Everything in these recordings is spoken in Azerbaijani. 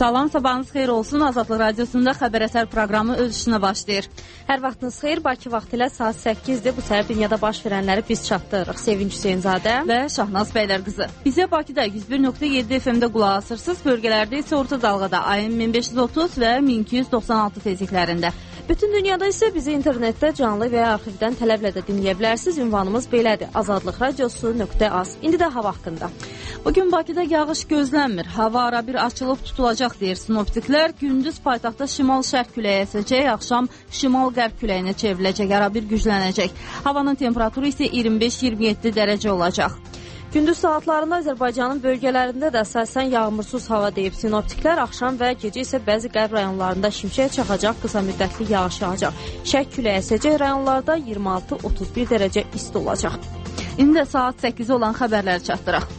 Salam, sabahınız xeyir olsun. Azadlıq Radiosunda Xəbər Əsər proqramı öz işinə başlayır. Hər vaxtınız xeyir, Bakı vaxtı ilə saat 8-dir. Bu səhər dünyada baş verənləri biz çatdırırıq. Sevinç Hüseynzadə və Şahnaz Bəylər qızı. Bizə Bakıda 101.7 FM-də qulaq asırsınız. Bölgələrdə isə orta dalğada ayın 1530 və 1296 tezliklərində. Bütün dünyada isə bizi internetdə canlı və ya arxivdən tələblə də dinləyə bilərsiniz. Ünvanımız belədir: azadlıqradiosu.az. İndi də hava haqqında. Bugün Bakıda yağış gözlənmir. Hava ara bir açılıb tutulacaq deyir sinoptiklər. Gündüz paytaxtda şimal-şərq küləyi əsəcək, axşam şimal-qərb küləyinə çevriləcək, ara bir güclənəcək. Havanın temperaturu isə 25-27 dərəcə olacaq. Gündüz saatlarında Azərbaycanın bölgələrində də əsasən yağmursuz hava deyib sinoptiklər. Axşam və gecə isə bəzi qərb rayonlarında şimşək çaxacaq, qısa müddətli yağış yağacaq. Şərq küləyi əsəcək, rayonlarda 26-31 dərəcə isti olacaq. İndi də saat 8 olan xəbərləri çatdıraq.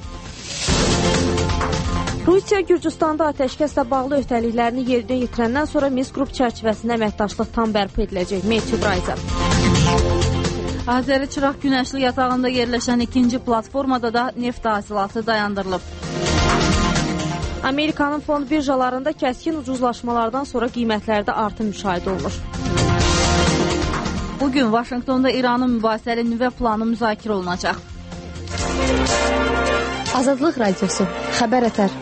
Rusiya Gürcüstanda atəşkəslə bağlı öhdəliklərini yerinə yetirəndən sonra Minsk qrup çərçivəsində əməkdaşlıq tam bərpa ediləcək. Matthew Bryza. Azəri Çıraq günəşli yatağında yerləşən ikinci platformada da neft hasilatı dayandırılıb. Amerikanın fond birjalarında kəskin ucuzlaşmalardan sonra qiymətlərdə artım müşahidə olunur. Bugün Vaşinqtonda İranın mübahisəli nüvə planı müzakirə olunacaq. Azadlıq Radiosu, Xəbər Əsər.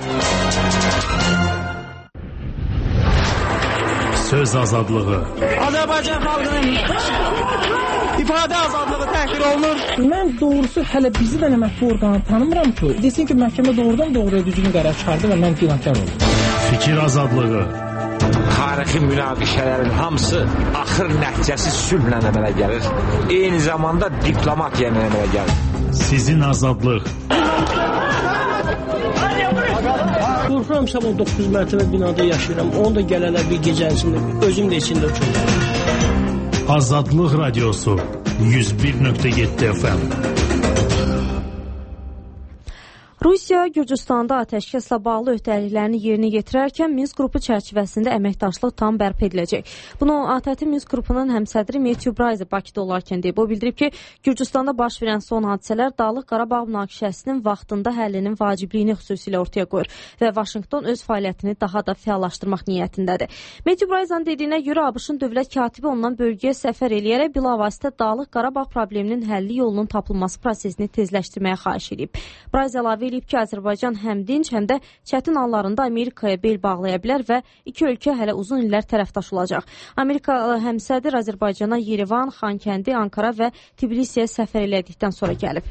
Söz azadlığı. Azərbaycan xalqının ifadə azadlığı təhqir olunur. Mən doğrusu hələ bizi də mətbu orqanı tanımıram ki, desin ki, məhkəmə doğrudan doğruya düzgün qərar çıxardı və mən günahkar oldum. Fikir azadlığı. Tarixi münaqişələrin hamısı axır nəticəsi sülhlə əmələ gəlir. Eyni zamanda diplomatiya ilə əmələ gəlir. Sizin azadlıq. Qorxuram, sabah 9 mərtəbə binada yaşayıram. Onu da gələlər bir gecənin içində, özüm də içində uçuyorum. Azadlıq Radiosu 101.7 FM. Rusiya Gürcüstanda atəşkəslə bağlı öhdəliklərini yerinə yetirərkən Minsk qrupu çərçivəsində əməkdaşlıq tam bərpa ediləcək. Bunu ATƏT Minsk qrupunun həmsədri Matthew Bryza Bakıda olarkən deyib. O bildirib ki, Gürcüstanda baş verən son hadisələr Dağlıq Qarabağ münaqişəsinin vaxtında həllinin vacibliyini xüsusilə ortaya qoyur və Vaşinqton öz fəaliyyətini daha da fəallaşdırmaq niyyətindədir. Matthew Bryza'nın dediyinə görə ABŞ-ın dövlət katibi ondan bölgəyə səfər eləyərək bilavasitə Dağlıq Qarabağ probleminin həlli yolunun tapılması prosesini tezləşdirməyə xahiş edib. Bryza əlavə edib ki, Azərbaycan həm dinc, həm də çətin anlarında Amerikaya bel bağlaya bilər və iki ölkə hələ uzun illər tərəfdaş olacaq. Amerika həmsədr Azərbaycana Yerevan, Xankəndi, Ankara və Tbilisiyə səfər elədikdən sonra gəlib.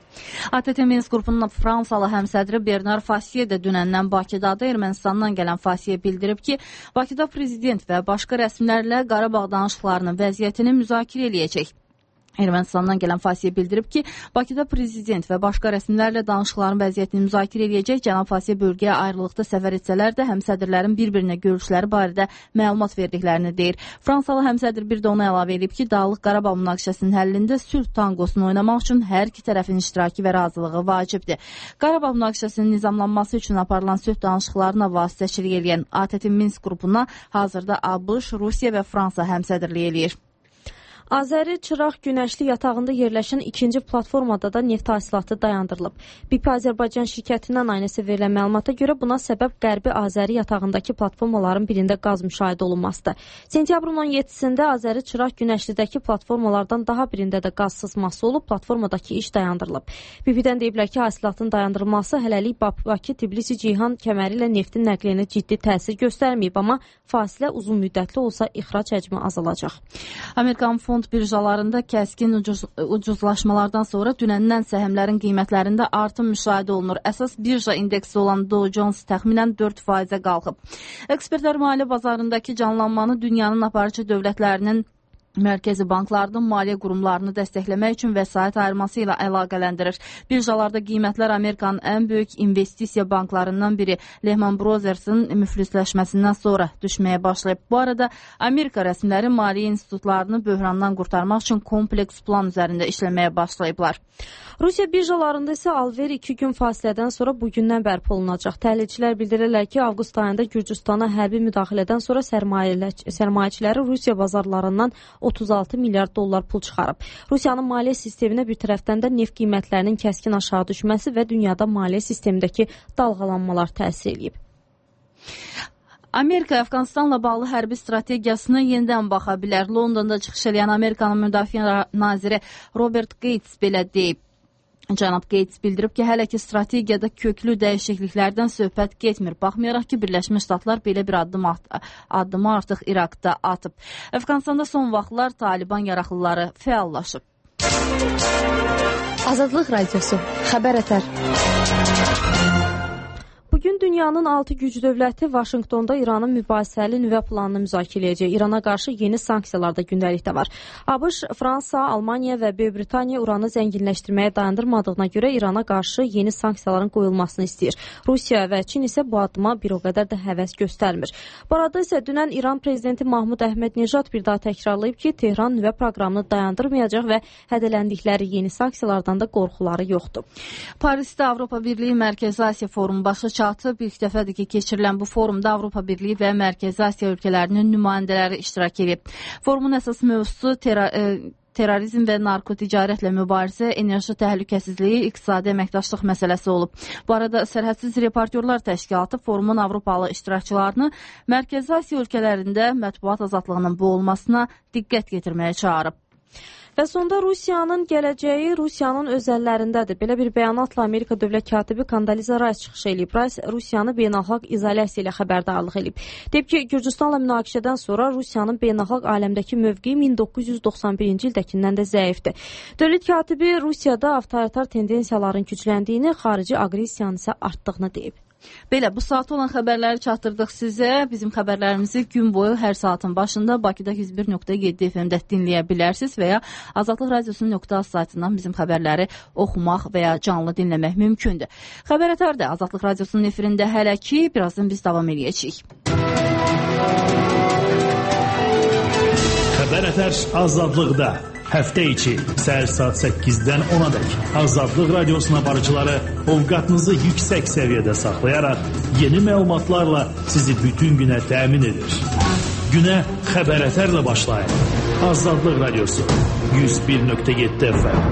ATƏT Minsk qrupunun Fransalı həmsədri Bernard Fassier də dünəndən Bakıdadır. Ermənistandan gələn Fassier bildirib ki, Bakıda prezident və başqa rəsmilərlə Qarabağ danışıqlarının vəziyyətini müzakirə eləyəcək. Ermənistandan gələn Fassier bildirib ki, Bakıda prezident və başqa rəsmilərlə danışıqların vəziyyətini müzakirə edəcək. Cənab Fassier bölgəyə ayrılıqda səfər etsələr də həmsədrlərin bir-birinə görüşləri barədə məlumat verdiklərini deyir. Fransalı həmsədr bir də ona əlavə edib ki, Dağlıq Qarabağ münaqişəsinin həllində sülh tangosunu oynamaq üçün hər iki tərəfin iştirakı və razılığı vacibdir. Qarabağ münaqişəsinin nizamlanması üçün aparılan sülh danışıqlarına vasitəçilik edən ATƏT Minsk qrupuna hazırda ABŞ, Rusiya və Fransa həmsədrlik eləyir. Azəri Çıraq günəşli yatağında yerləşən ikinci platformada da neft hasilatı dayandırılıb. BP Azərbaycan şirkətindən aynısı verilən məlumata görə buna səbəb Qərbi Azəri yatağındakı platformaların birində qaz müşahidə olunmasıdır. Sentyabrın 17-sində Azəri Çıraq günəşlidəki platformalardan daha birində də qaz sızması olub, platformadakı iş dayandırılıb. BP-dən deyiblər ki, hasilatın dayandırılması hələlik Bakı-Tbilisi-Ceyhan kəməri ilə neftin nəqliyyətinə ciddi təsir göstərməyib, amma fasilə uzun müddətli olsa ixrac həcmi azalacaq. Amerikan fond birjalarında kəskin ucuzlaşmalardan sonra dünəndən səhmlərin qiymətlərində artım müşahidə olunur. Əsas birja indeksi olan Dow Jones təxminən 4%-ə qalxıb. Ekspertlər maliyyə bazarındakı canlanmanı dünyanın aparıcı dövlətlərinin mərkəzi banklarının maliyyə qurumlarını dəstəkləmək üçün vəsait ayırması ilə əlaqələndirir. Birjalarda qiymətlər Amerikanın ən böyük investisiya banklarından biri Lehman Brothers'ın müflisləşməsindən sonra düşməyə başlayıb. Bu arada Amerika rəsmiləri maliyyə institutlarını böhrandan qurtarmaq üçün kompleks plan üzərində işləməyə başlayıblar. Rusiya birjalarında isə alver 2 gün fasilədən sonra bugündən bərpa olunacaq. Təhlilçilər bildirirlər ki, avqust ayında Gürcüstana hərbi müdaxilədən sonra sərmayəçiləri Rusiya bazarlarından 36 milyard dollar pul çıxarıb. Rusiyanın maliyyə sisteminə bir tərəfdən də neft qiymətlərinin kəskin aşağı düşməsi və dünyada maliyyə sistemindəki dalğalanmalar təsir edib. Amerika Əfqanistanla bağlı hərbi strategiyasına yenidən baxa bilər. Londonda çıxış edən Amerikanın müdafiə naziri Robert Gates belə deyib. Cənab Gates bildirib ki, hələ ki strategiyada köklü dəyişikliklərdən söhbət getmir. Baxmayaraq ki, Birləşmiş Ştatlar belə bir addımı artıq İraqda atıb. Əfqanistanda son vaxtlar Taliban yaraqlıları fəallaşıb. Azadlıq Radiosu, xəbər ətər. Bugün dünyanın 6 güc dövləti Vaşinqtonda İranın mübahisəli nüvə planını müzakirə edəcək. İrana qarşı yeni sanksiyalar da gündəlikdə var. ABŞ, Fransa, Almaniya və Böyük Britaniya uranı zənginləşdirməyə dayandırmadığına görə İrana qarşı yeni sanksiyaların qoyulmasını istəyir. Rusiya və Çin isə bu addıma bir o qədər də həvəs göstərmir. Bu arada isə dünən İran prezidenti Mahmud Əhmədnejad bir daha təkrarlayıb ki, Tehran nüvə proqramını dayandırmayacaq və hədələndikləri yeni sanksiyalardan da qorxuları yoxdur. Parisdə Avropa Birliyi Mərkəzi Asiya Forumu başa çatıb. İlk dəfədir ki, keçirilən bu forumda Avropa Birliyi və Mərkəzi Asiya ölkələrinin nümayəndələri iştirak edib. Forumun əsas mövzusu terrorizm və narkoticarətlə mübarizə, enerji təhlükəsizliyi, iqtisadi əməkdaşlıq məsələsi olub. Bu arada Sərhədsiz Reportyorlar Təşkilatı forumun Avropalı iştirakçılarını Mərkəzi Asiya ölkələrində mətbuat azadlığının bu olmasına diqqət yetirməyə çağırıb. Və sonda Rusiyanın gələcəyi Rusiyanın öz əllərindədir. Belə bir bəyanatla Amerika dövlət katibi Kondoliza Rice çıxış edib. Rice Rusiyanı beynəlxalq izolyasiya ilə xəbərdarlıq edib. Deyib ki, Gürcüstanla münaqişədən sonra Rusiyanın beynəlxalq aləmdəki mövqeyi 1991-ci ildəkindən də zəifdir. Dövlət katibi Rusiyada avtoritar tendensiyaların gücləndiyini, xarici aqressiyanın isə artdığını deyib. Belə, bu saat olan xəbərləri çatdırdıq sizə. Bizim xəbərlərimizi gün boyu hər saatın başında Bakıda 101.7 FM-də dinləyə bilərsiniz və ya Azadlıq Radiosu.az saytından bizim xəbərləri oxumaq və ya canlı dinləmək mümkündür. Xəbər ətər də Azadlıq Radiosunun efirində hələ ki, birazdan biz davam edəcəyik. Xəbər ətər Azadlıqda. Həftə içi səhər saat 8-dən 10-a dək Azadlıq Radiosuna barıcıları ovqatınızı yüksək səviyyədə saxlayaraq yeni məlumatlarla sizi bütün günə təmin edir. Günə xəbər ətərlə başlayın. Azadlıq Radiosu 101.7 FM.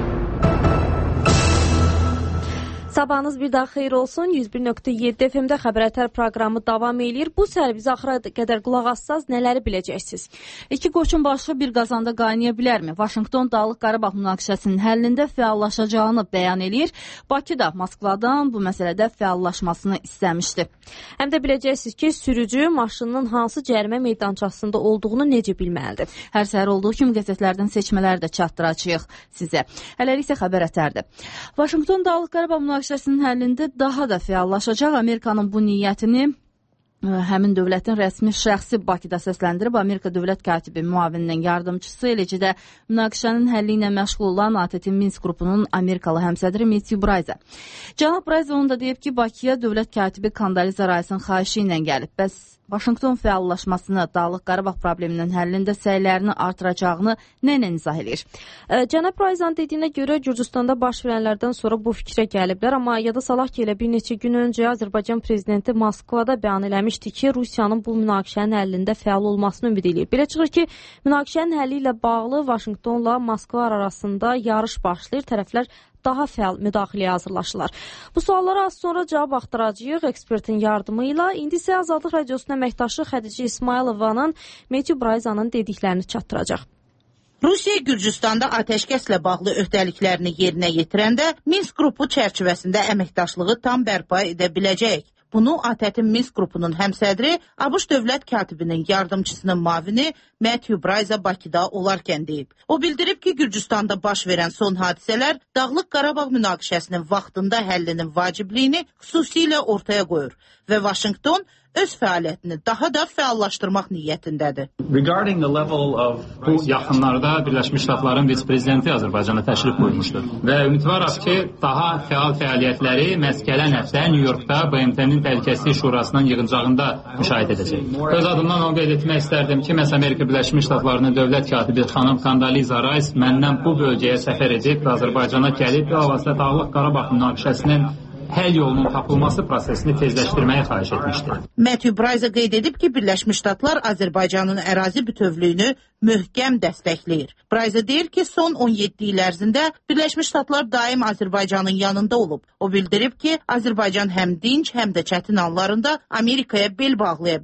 Sabahınız bir daha xeyir olsun. 101.7 FM-də xəbər ətər proqramı davam edir. Bu səhər bizə axıra qədər qulaq assaz nələri biləcəksiniz? İki qoçun başı bir qazanda qaynaya bilərmi? Vaşinqton Dağlıq Qarabağ münaqişəsinin həllində fəallaşacağını bəyan eləyir. Bakı da Moskvadan bu məsələdə fəallaşmasını istəmişdi. Həm də biləcəksiniz ki, sürücü maşınının hansı cərimə meydançasında olduğunu necə bilməlidir? Hər səhər olduğu kimi qəzetlərdən seçmələri də çatdıracağıq sizə. Hələlik isə xəbər ətərdir. Vaşinqton Dağlıq Qarabağ münaqişəsinin həllində daha da fəallaşacaq. Amerikanın bu niyyətini həmin dövlətin rəsmi şəxsi Bakıda səsləndirib. Amerika dövlət katibi müavininin yardımçısı, eləcə də münaqişənin həlli ilə məşğul olan ATƏT Minsk qrupunun Amerikalı həmsədri Matthew Bryce. Cənab Bryce onu da deyib ki, Bakıya dövlət katibi Kondoliza Rice'ın xahişi ilə gəlib. Bəs Vaşinqton fəallaşmasını Dağlıq Qarabağ probleminin həllində səylərini artıracağını nə izah edir? Cənab Bryce'ın dediyinə görə Gürcüstanda baş verənlərdən sonra bu fikrə gəliblər, amma yada salaq ki, elə bir neçə gün öncə Azərbaycan prezidenti Moskvada bəyan eləmişdi ki, Rusiyanın bu münaqişənin həllində fəal olmasını ümid edir. Belə çıxır ki, münaqişənin həlli ilə bağlı Vaşinqtonla Moskva arasında yarış başlayır, tərəflər daha fəal müdaxiləyə hazırlaşırlar. Bu suallara az sonra cavab axtaracağıq ekspertin yardımı ilə. İndi isə Azadlıq Radiosunun əməkdaşı Xədicə İsmailovanın Matthew Bryce'ın dediklərini çatdıracaq. Rusiya Gürcüstanda atəşkəslə bağlı öhdəliklərini yerinə yetirəndə Minsk qrupu çərçivəsində əməkdaşlığı tam bərpa edə biləcək. Bunu ATƏT-in Minsk qrupunun həmsədri, ABŞ dövlət katibinin yardımçısının müavini Matthew Bryce Bakıda olarkən deyib. O bildirib ki, Gürcüstanda baş verən son hadisələr Dağlıq Qarabağ münaqişəsinin vaxtında həllinin vacibliyini xüsusilə ortaya qoyur və Vaşinqton öz fəaliyyətini daha da fəallaşdırmaq niyyətindədir. Bu yaxınlarda Birləşmiş Ştatların vitse-prezidenti Azərbaycana təşrif buyurmuşdur və ümidvarıq ki, daha fəal fəaliyyətləri məhz gələn həftə New Yorkda BMT-nin Təhlükəsizlik Şurasının yığıncağında müşahidə edəcək. Öz adımdan onu qeyd etmək istərdim ki, məhz Amerika Birləşmiş Ştatlarının dövlət katibi xanım Kondoliza Rice məndən bu bölgəyə səfər edib və Azərbaycana gəlib bilavasitə Dağlıq Qarabağ münaqişəsinin həll yolunun tapılması prosesini tezləşdirməyə xahiş etmişdir. Matthew Bryce qeyd edib ki, Birləşmiş Ştatlar Azərbaycanın ərazi bütövlüyünü möhkəm dəstəkləyir. Bryce deyir ki, son 17 il ərzində Birləşmiş Ştatlar daim Azərbaycanın yanında olub. O bildirib ki, Azərbaycan həm dinc, həm də çətin anlarında Amerikaya bel bağlaya bilər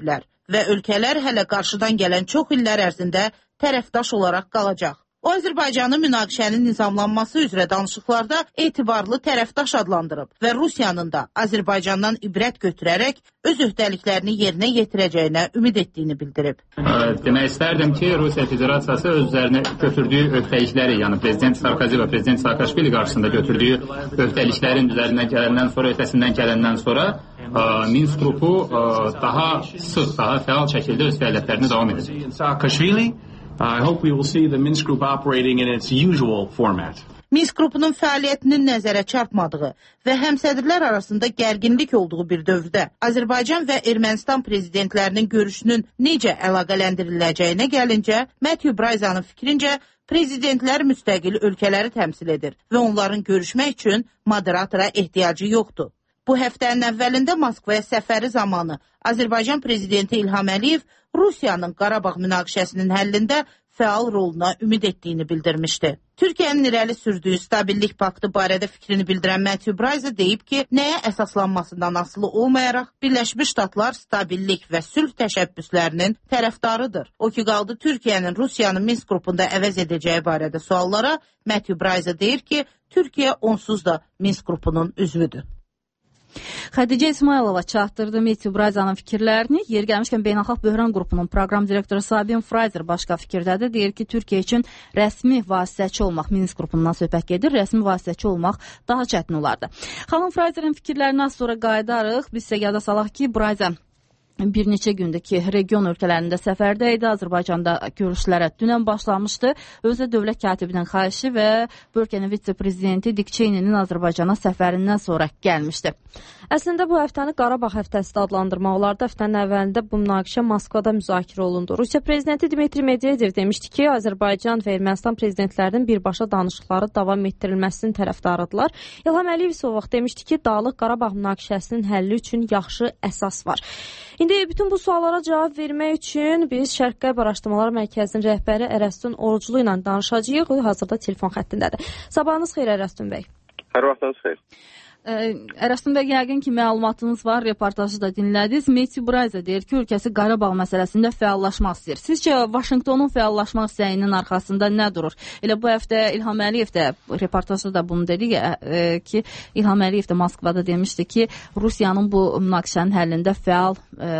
və ölkələr hələ qarşıdan gələn çox illər ərzində tərəfdaş olaraq qalacaq. O, Azərbaycanın münaqişənin nizamlanması üzrə danışıqlarda etibarlı tərəfdaş adlandırıb və Rusiyanın da Azərbaycandan ibrət götürərək öz öhdəliklərini yerinə yetirəcəyinə ümid etdiyini bildirib. Demək istərdim ki, Rusiya Federasiyası öz üzərinə götürdüyü öhdəlikləri, yəni Prezident Sarkozy və Prezident Saakashvili qarşısında götürdüyü öhdəliklərin üzərindən gələndən sonra, ötəsindən gələndən sonra Minsk qrupu daha sıx, daha fəal şəkildə öz fəaliyyətlərini davam edir. I hope we will see the Minsk Group operating in its usual format. Minsk qrupunun fəaliyyətinin nəzərə çarpmadığı və həmsədrlər arasında gərginlik olduğu bir dövrdə Azərbaycan və Ermənistan prezidentlərinin görüşünün necə əlaqələndiriləcəyinə gəlincə, Matthew Bryzanın fikrincə, prezidentlər müstəqil ölkələri təmsil edir və onların görüşmək üçün moderatora ehtiyacı yoxdur. Bu həftənin əvvəlində Moskvaya səfəri zamanı Azərbaycan prezidenti İlham Əliyev Rusiyanın Qarabağ münaqişəsinin həllində fəal roluna ümid etdiyini bildirmişdi. Türkiyənin irəli sürdüyü stabillik paktı barədə fikrini bildirən Matthew Bryza deyib ki, nəyə əsaslanmasından asılı olmayaraq Birləşmiş Ştatlar stabillik və sülh təşəbbüslərinin tərəfdarıdır. O ki, qaldı Türkiyənin Rusiyanın Minsk qrupunda əvəz edəcəyi barədə suallara, Matthew Bryza deyir ki, Türkiyə onsuz da Minsk qrupunun üzvüdür. Xədicə İsmailova çatdırdı Matthew Bryzanın fikirlərini. Yer gəlmişkən Beynəlxalq Böhran qrupunun proqram direktoru Sabin Fraser başqa fikirdədir. Deyir ki, Türkiyə üçün rəsmi vasitəçi olmaq, Minsk qrupundan söhbət gedir, rəsmi vasitəçi olmaq daha çətin olardı. Xanım Fraser'ın fikirlərini az sonra qayıdarıq. Biz isə yada salaq ki, Bryza bir neçə gündür ki, region ölkələrində səfərdə idi. Azərbaycanda görüşlərə dünən başlamışdı. Özü dövlət katibinin xahişi və bölgənin vitse-prezidenti Dick Cheney'nin Azərbaycana səfərindən sonra gəlmişdi. Əslində bu həftəni Qarabağ həftəsi də adlandırmaq olardı. Həftənin əvvəlində bu münaqişə Moskvada müzakirə olundu. Rusiya prezidenti Dmitri Medvedev demişdi ki, Azərbaycan və Ermənistan prezidentlərinin birbaşa danışıqları davam etdirilməsinin tərəfdarıdırlar. İlham Əliyev isə o vaxt demişdi ki, Dağlıq Qarabağ münaqişəsinin həlli üçün yaxşı əsas var. İndi bütün bu suallara cavab vermək üçün biz Şərq-Qərb Araşdırmalar Mərkəzinin rəhbəri Ərəstun Oruclu ilə danışacağıq. O hazırda telefon xəttindədir. Sabahınız xeyir Ərəstun bəy. Hər vaxtınız xeyir. Ərəstun bəy, yəqin ki, məlumatınız var, reportajı da dinlədiniz. Matthew Bryza deyir ki, ölkəsi Qarabağ məsələsində fəallaşmaq istəyir. Sizcə Vaşinqtonun fəallaşmaq istəyinin arxasında nə durur? Elə bu həftə İlham Əliyev də reportajda da bunu dedi ki, İlham Əliyev də Moskvada demişdi ki, Rusiyanın bu münaqişənin həllində fəal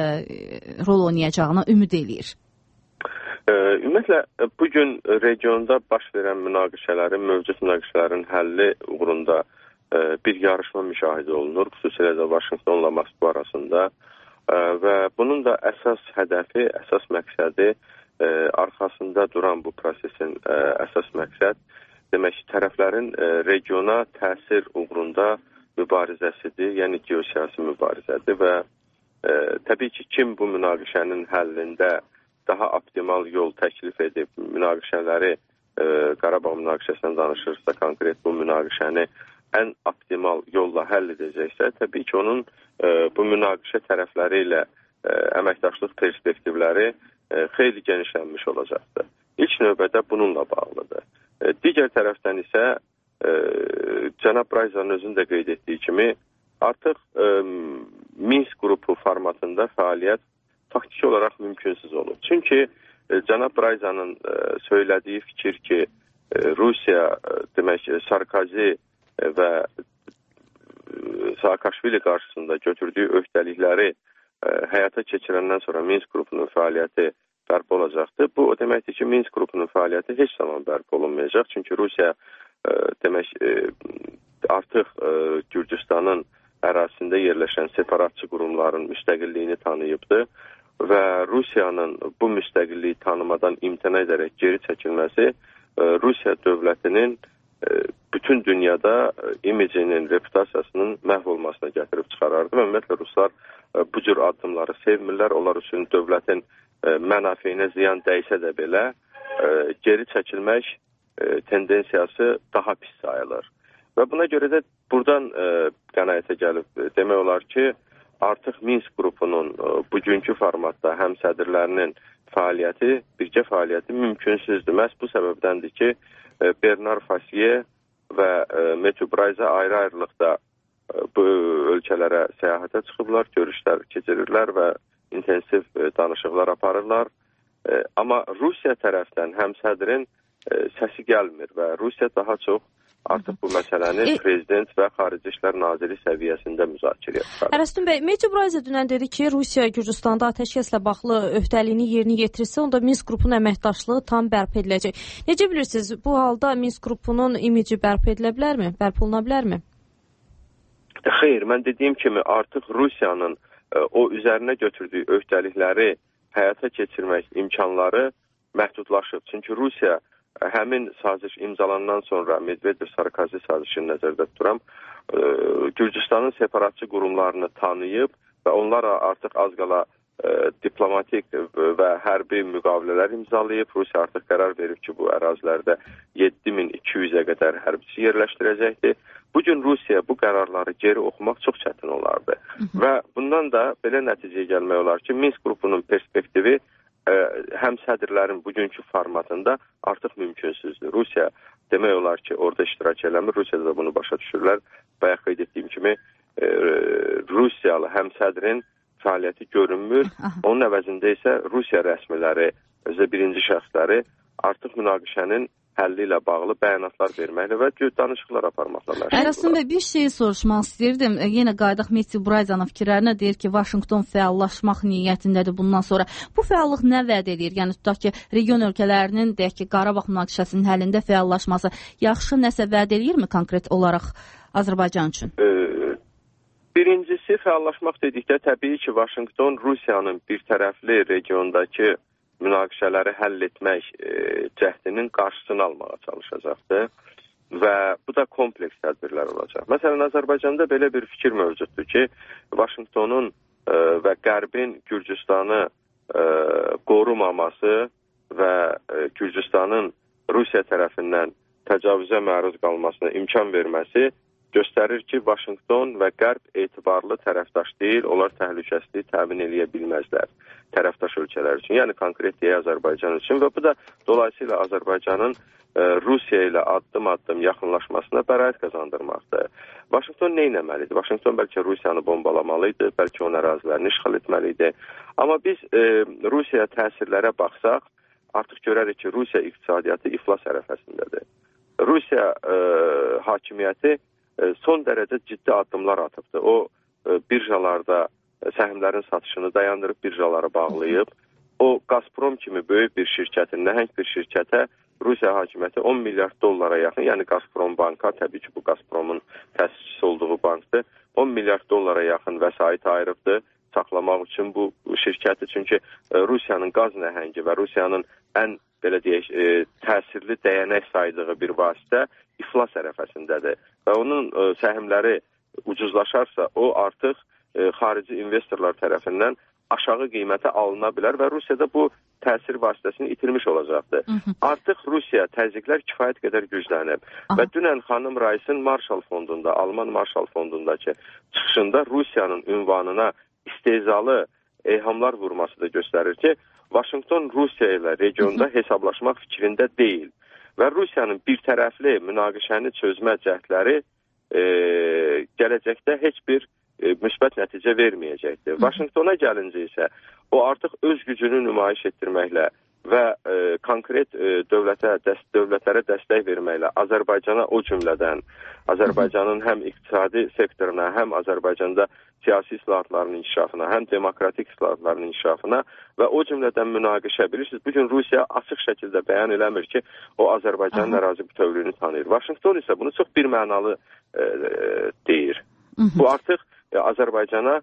rol oynayacağına ümid eləyir. Ümumiyyətlə, bugün regionda baş verən münaqişələrin, mövcud münaqişələrin həlli uğrunda bir yarışma müşahidə olunur, xüsusilə də Vaşinqtonla Moskva arasında və bunun da əsas hədəfi, əsas məqsədi arxasında duran bu prosesin əsas məqsəd demək ki, tərəflərin regiona təsir uğrunda mübarizəsidir, yəni geosiyasi mübarizədir və təbii ki, kim bu münaqişənin həllində daha optimal yol təklif edib münaqişələri, Qarabağ münaqişəsindən danışırsa, konkret bu münaqişəni ən optimal yolla həll edəcəksə, təbii ki, onun bu münaqişə tərəfləri ilə əməkdaşlıq perspektivləri xeyli genişlənmiş olacaqdır. İlk növbədə bununla bağlıdır. Digər tərəfdən isə cənab Bryzanın özünün də qeyd etdiyi kimi artıq Minsk qrupu formatında fəaliyyət faktiki olaraq mümkünsüz olur. Çünki cənab Bryzanın söylədiyi fikir ki, Rusiya demək Sarkozy və Saakashvili qarşısında götürdüyü öhdəlikləri həyata keçirəndən sonra Minsk qrupunun fəaliyyəti bərpa olacaqdır. Bu o deməkdir ki, Minsk qrupunun fəaliyyəti heç zaman bərpa olunmayacaq. Çünki Rusiya demək artıq Gürcüstanın ərazisində yerləşən separatçı qurumların müstəqilliyini tanıyıbdır və Rusiyanın bu müstəqilliyi tanımadan imtina edərək geri çəkilməsi Rusiya dövlətinin bütün dünyada imicinin, reputasiyasının məhv olmasına gətirib çıxarardı və ümumiyyətlə Ruslar bu cür addımları sevmirlər. Onlar üçün dövlətin mənafeyinə ziyan dəysə də belə geri çəkilmək tendensiyası daha pis sayılır. Və buna görə də buradan qənaətə gəlib demək olar ki, artıq Minsk qrupunun bugünkü formatda həmsədrlərinin fəaliyyəti, birgə fəaliyyəti mümkünsüzdür. Məhz bu səbəbdəndir ki, Bernard Fassier və Matthew Bryza ayrı-ayrılıqda bu ölkələrə səyahətə çıxıblar, görüşlər keçirirlər və intensiv danışıqlar aparırlar. Amma Rusiya tərəfdən həmsədrin səsi gəlmir və Rusiya daha çox artıq bu məsələni prezident və xarici işlər naziri səviyyəsində müzakirəyə çıxarır. Ərəstun bəy, Meteobrayza dünən dedi ki, Rusiya Gürcüstanda atəşkəslə bağlı öhdəliyini yerinə yetirsə, onda Minsk qrupunun əməkdaşlığı tam bərpa ediləcək. Necə bilirsiniz, bu halda Minsk qrupunun imici bərpa edilə bilərmi? Bərpa oluna bilərmi? Xeyr, mən dediyim kimi artıq Rusiyanın o üzərinə götürdüyü öhdəlikləri həyata keçirmək imkanları məhdudlaşıb. Çünki Rusiya həmin saziş imzalandan sonra Medvedev-Sarkozy sazişini nəzərdə tuturam, Gürcüstanın separatçı qurumlarını tanıyıb və onlara artıq az qala diplomatik və hərbi müqavilələr imzalayıb. Rusiya artıq qərar verib ki, bu ərazilərdə 7200-ə qədər hərbiçi yerləşdirəcəkdir. Bugün Rusiya bu qərarları geri oxumaq çox çətin olardı. Və bundan da belə nəticəyə gəlmək olar ki, Minsk qrupunun perspektivi həm sədrlərin bugünkü formatında artıq mümkünsüzdür. Rusiya demək olar ki, orada iştirak eləmir. Rusiyada da bunu başa düşürlər. Bayaq qeyd etdiyim kimi Rusiyalı həm sədrin fəaliyyəti görünmür. Onun əvəzində isə Rusiya rəsmiləri, özü birinci şəxsləri artıq münaqişənin həlli ilə bağlı bəyanatlar verməklə və danışıqlar aparmaqla məşğul. Ərəstun bəy, bir şey soruşmaq istəyirdim. Yenə qayıdaq Meteobrayzanın fikirlərinə, deyir ki, Vaşinqton fəallaşmaq niyyətindədir bundan sonra. Bu fəallıq nə vəd edir? Yəni tutaq ki, region ölkələrinin, deyək ki, Qarabağ münaqişəsinin həllində fəallaşması yaxşı nəsə vəd edirmi konkret olaraq Azərbaycan üçün? Birincisi, fəallaşmaq dedikdə təbii ki, Vaşinqton Rusiyanın bir tərəfli regiondakı münaqişələri həll etmək cəhdinin qarşısını almağa çalışacaqdır və bu da kompleks tədbirlər olacaq. Məsələn, Azərbaycanda belə bir fikir mövcuddur ki, Vaşinqtonun və Qərbin Gürcüstanı qorumaması və Gürcüstanın Rusiya tərəfindən təcavüzə məruz qalmasına imkan verməsi göstərir ki, Vaşinqton və Qərb etibarlı tərəfdaş deyil, onlar təhlükəsizliyi təmin edə bilməzlər tərəfdaş ölkələr üçün, yəni konkret deyək Azərbaycan üçün və bu da dolayısıyla Azərbaycanın Rusiya ilə addım-addım yaxınlaşmasına bəraət qazandırmaqdır. Vaşinqton nə etməlidir? Vaşinqton bəlkə Rusiyanı bombalamalıdır, bəlkə onun ərazilərini işğal etməlidir. Amma biz Rusiyaya təsirlərə baxsaq, artıq görərik ki, Rusiya iqtisadiyyatı iflas ərəfəsindədir. Rusiya hakimiyyəti son dərəcə ciddi addımlar atıbdır. O, birjalarda səhmlərin satışını dayandırıb, birjaları bağlayıb. O, Gazprom kimi böyük bir şirkətin, nəhəng bir şirkətə Rusiya hakimiyyəti 10 milyard dollara yaxın, yəni Gazprom banka, təbii ki, bu Gazpromun təsisçisi olduğu bankdır, 10 milyard dollara yaxın vəsait ayırıbdır saxlamaq üçün bu şirkəti. Çünki Rusiyanın qaz nəhəngi və Rusiyanın ən, belə deyək, təsirli dəyənək saydığı bir vasitə iflas ərəfəsindədir və onun səhmləri ucuzlaşarsa, o artıq xarici investorlar tərəfindən aşağı qiymətə alına bilər və Rusiyada bu təsir vasitəsini itirmiş olacaqdır. Artıq Rusiya təzyiqlər kifayət qədər güclənib və dünən xanım Rais'in Marshall fondunda, Alman Marshall fondundakı çıxışında Rusiyanın ünvanına istehzalı eyhamlar vurması da göstərir ki, Vaşinqton Rusiya ilə regionda hesablaşmaq fikrində deyil və Rusiyanın bir tərəfli münaqişəni çözmə cəhdləri gələcəkdə heç bir müsbət nəticə verməyəcəkdir. Vaşinqtona gəlincə isə o artıq öz gücünü nümayiş etdirməklə və konkret dövlətlərə dəstək verməklə Azərbaycana o cümlədən Azərbaycanın həm iqtisadi sektoruna, həm Azərbaycanda siyasi islahatların inkişafına, həm demokratik islahatların inkişafına və o cümlədən münaqişə. Bilirsiniz, bugün Rusiya açıq şəkildə bəyan eləmir ki, o Azərbaycanın ərazi bütövlüyünü tanıyır. Vaşinqton isə bunu çox birmənalı deyir. Bu artıq Azərbaycana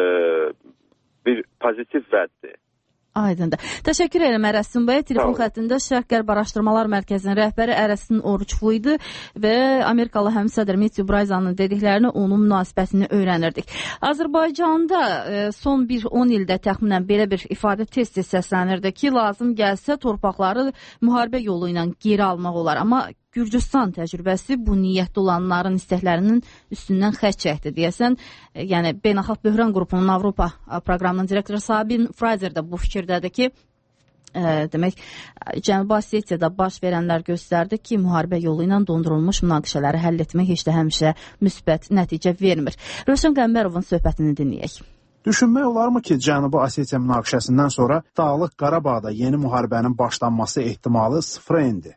bir pozitiv vəddir. Aydındır. Təşəkkür edirəm Ərəstun bəy. Telefon xəttində Şərq-Qərb Araşdırmalar Mərkəzinin rəhbəri Ərəstun Oruçlu idi və Amerikalı həmsədr Meteobrayzanın dediklərini, onun münasibətini öyrənirdik. Azərbaycanda son bir 10 ildə təxminən belə bir ifadə tez-tez səslənirdi ki, lazım gəlsə torpaqları müharibə yolu ilə geri almaq olar. Amma Gürcüstan təcrübəsi bu niyyətli olanların istəklərinin üstündən xətt çəkdi deyəsən. Yəni Beynəlxalq Böhran Qrupunun Avropa proqramının direktoru Sabin Fraser də bu fikirdədir ki, demək, Cənubi Osetiyada baş verənlər göstərdi ki, müharibə yolu ilə dondurulmuş münaqişələri həll etmək heç də həmişə müsbət nəticə vermir. Rövşən Qəmbərovun söhbətini dinləyək. Düşünmək olarmı ki, Cənubi Osetiya münaqişəsindən sonra Dağlıq Qarabağda yeni müharibənin başlanması ehtimalı sıfıra indi?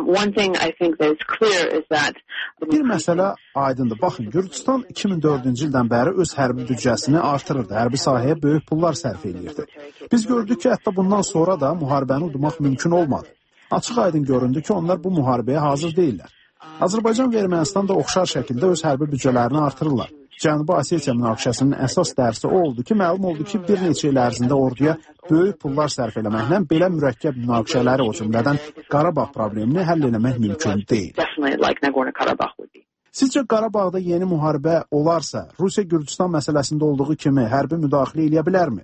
Bir məsələ aydındır. Baxın, Gürcüstan 2004-cü ildən bəri öz hərbi büdcəsini artırırdı, hərbi sahəyə böyük pullar sərf edirdi. Biz gördük ki, hətta bundan sonra da müharibəni udmaq mümkün olmadı. Açıq aydın göründü ki, onlar bu müharibəyə hazır deyirlər. Azərbaycan və Ermənistan da oxşar şəkildə öz hərbi büdcələrini artırırlar. Cənubi Osetiya münaqişəsinin əsas dərsi o oldu ki, məlum oldu ki, bir neçə il ərzində orduya böyük pullar sərf eləməklə belə mürəkkəb münaqişələri, o cümlədən Qarabağ problemini həll eləmək mümkün deyil. Sizcə Qarabağda yeni müharibə olarsa, Rusiya Gürcüstan məsələsində olduğu kimi hərbi müdaxilə edə bilərmi?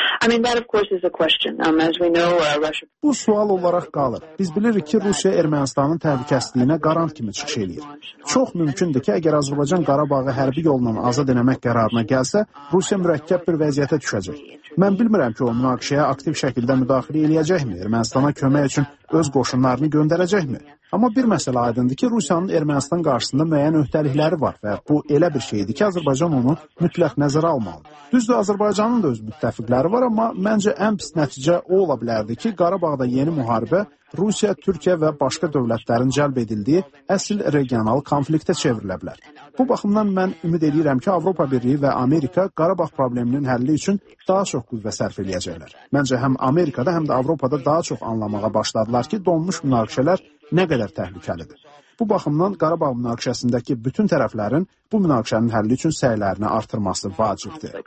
Bu sual olaraq qalır. Biz bilirik ki, Rusiya Ermənistanın təhlükəsizliyinə qarant kimi çıxış eləyir. Çox mümkündür ki, əgər Azərbaycan Qarabağı hərbi yolla azad eləmək qərarına gəlsə, Rusiya mürəkkəb bir vəziyyətə düşəcək. Mən bilmirəm ki, o münaqişəyə aktiv şəkildə müdaxilə eləyəcəkmi, Ermənistana kömək üçün öz qoşunlarını göndərəcəkmi? Amma bir məsələ aydındır ki, Rusiyanın Ermənistan qarşısında müəyyən öhdəlikləri var və bu elə bir şeydir ki, Azərbaycan onu mütləq nəzərə almalıdır. Düzdür, Azərbaycanın da öz müttəfiqləri var, amma məncə ən pis nəticə o ola bilərdi ki, Qarabağda yeni müharibə Rusiya, Türkiyə və başqa dövlətlərin cəlb edildiyi əsl regional konfliktə çevrilə bilər. Bu baxımdan mən ümid edirəm ki, Avropa Birliyi və Amerika Qarabağ probleminin həlli üçün daha çox qüvvə sərf eləyəcəklər. Məncə həm Amerikada, həm də Avropada daha çox anlamağa başladılar ki, donmuş münaqişələr nə qədər təhlükəlidir. Bu baxımdan Qarabağ münaqişəsindəki bütün tərəflərin bu münaqişənin həlli üçün səylərini artırması vacibdir.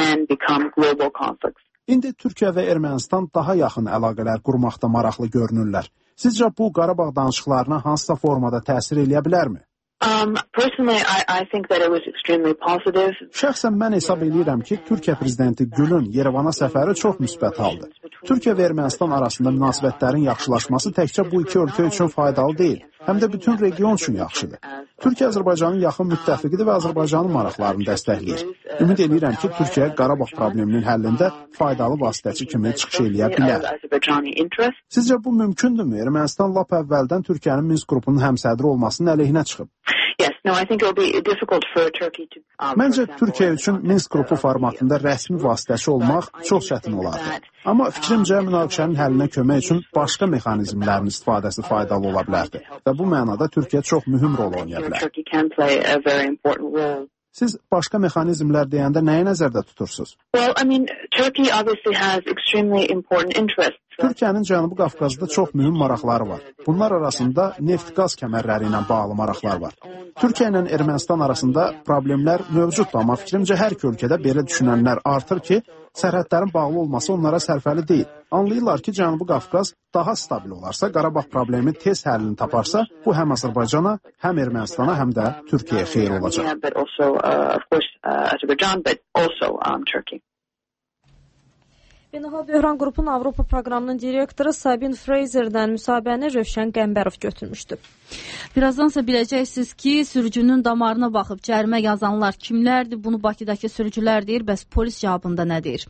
İndi Türkiyə və Ermənistan daha yaxın əlaqələr qurmaqda maraqlı görünürlər. Sizcə bu Qarabağ danışıqlarına hansısa formada təsir eləyə bilərmi? Şəxsən mən hesab edirəm ki, Türkiyə prezidenti Gülün Yerevana səfəri çox müsbət haldır. Türkiyə və Ermənistan arasında münasibətlərin yaxşılaşması təkcə bu iki ölkə üçün faydalı deyil, həm də bütün region üçün yaxşıdır. Türkiyə Azərbaycanın yaxın müttəfiqidir və Azərbaycanın maraqlarını dəstəkləyir. Ümid edirəm ki, Türkiyə Qarabağ probleminin həllində faydalı vasitəçi kimi çıxış eləyə bilər. Sizcə bu mümkündürmü? Ermənistan lap əvvəldən Türkiyənin Minsk qrupunun həmsədri olmasının əleyhinə çıxıb. Məncə Türkiyə üçün Minsk qrupu formatında rəsmi vasitəçi olmaq çox çətin olardı. Amma fikrimcə münaqişənin həllinə kömək üçün başqa mexanizmlərin istifadəsi faydalı ola bilərdi və bu mənada Türkiyə çox mühüm rol oynaya bilər. Siz başqa mexanizmlər deyəndə nəyi nəzərdə tutursunuz? Türkiyənin Cənubi Qafqazda çox mühüm maraqları var. Bunlar arasında neft-qaz kəmərləri ilə bağlı maraqlar var. Türkiyə ilə Ermənistan arasında problemlər mövcuddur, amma fikrimcə hər iki ölkədə belə düşünənlər artır ki, sərhədlərin bağlı olması onlara sərfəli deyil. Anlayırlar ki, Cənubi Qafqaz daha stabil olarsa, Qarabağ problemi tez həllini taparsa, bu həm Azərbaycana, həm Ermənistana, həm də Türkiyəyə xeyir olacaq. Beynəlxalq Böhran Qrupunun Avropa proqramının direktoru Sabin Freyzerdən müsahibəni Rövşən Qəmbərov götürmüşdü. Birazdansa biləcəksiniz ki, sürücünün damarına baxıb cərimə yazanlar kimlərdir? Bunu Bakıdakı sürücülər deyir, bəs polis cavabında nə deyir?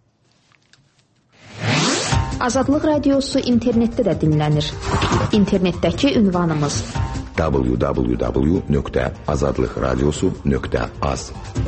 Azadlıq Radiosu internetdə də dinlənir. İnternetdəki ünvanımız www.azadlıqradiosu.az.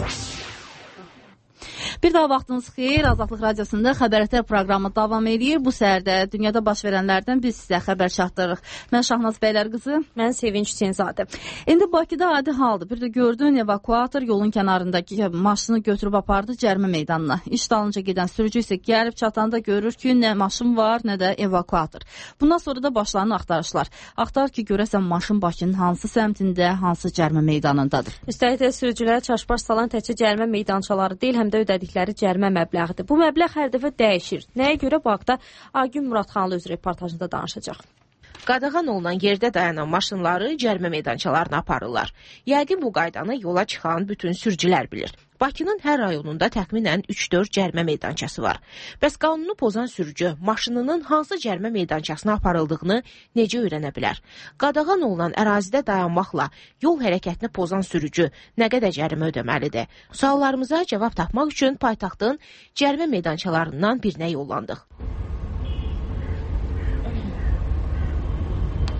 Bir daha vaxtınız xeyir. Azadlıq Radiosunda Xəbər proqramı davam edir. Bu səhərdə dünyada baş verənlərdən biz sizə xəbər çatdırırıq. Mən Şahnaz bəylər qızı. Mən Sevinç Hüseynzadə. İndi Bakıda adi haldır. Bir də gördün evakuator yolun kənarındakı maşını götürüb apardı cərimə meydanına. İş dalınca gedən sürücü isə gəlib çatanda görür ki, nə maşın var, nə də evakuator. Bundan sonra da başlanır axtarışlar. Axtar ki, görəsən maşın Bakının hansı səmtində, hansı cərimə meydanındadır. Üstəlik də sürücülərə çaşbaş salan təkcə cərimə meydançaları deyil, həm də ödədikləri cərimə məbləğidir. Bu məbləğ hər dəfə dəyişir. Nəyə görə Bakıda Agün Muradxanlı öz reportajında danışacaq. Qadağan olunan yerdə dayanan maşınları cərimə meydançalarına aparırlar. Yəqin bu qaydanı yola çıxan bütün sürücülər bilir. Bakının hər rayonunda təxminən 3-4 cərimə meydançası var. Bəs qanunu pozan sürücü maşınının hansı cərimə meydançasına aparıldığını necə öyrənə bilər? Qadağan olunan ərazidə dayanmaqla yol hərəkətini pozan sürücü nə qədər cərimə ödəməlidir? Suallarımıza cavab tapmaq üçün paytaxtın cərimə meydançalarından birinə yollandıq.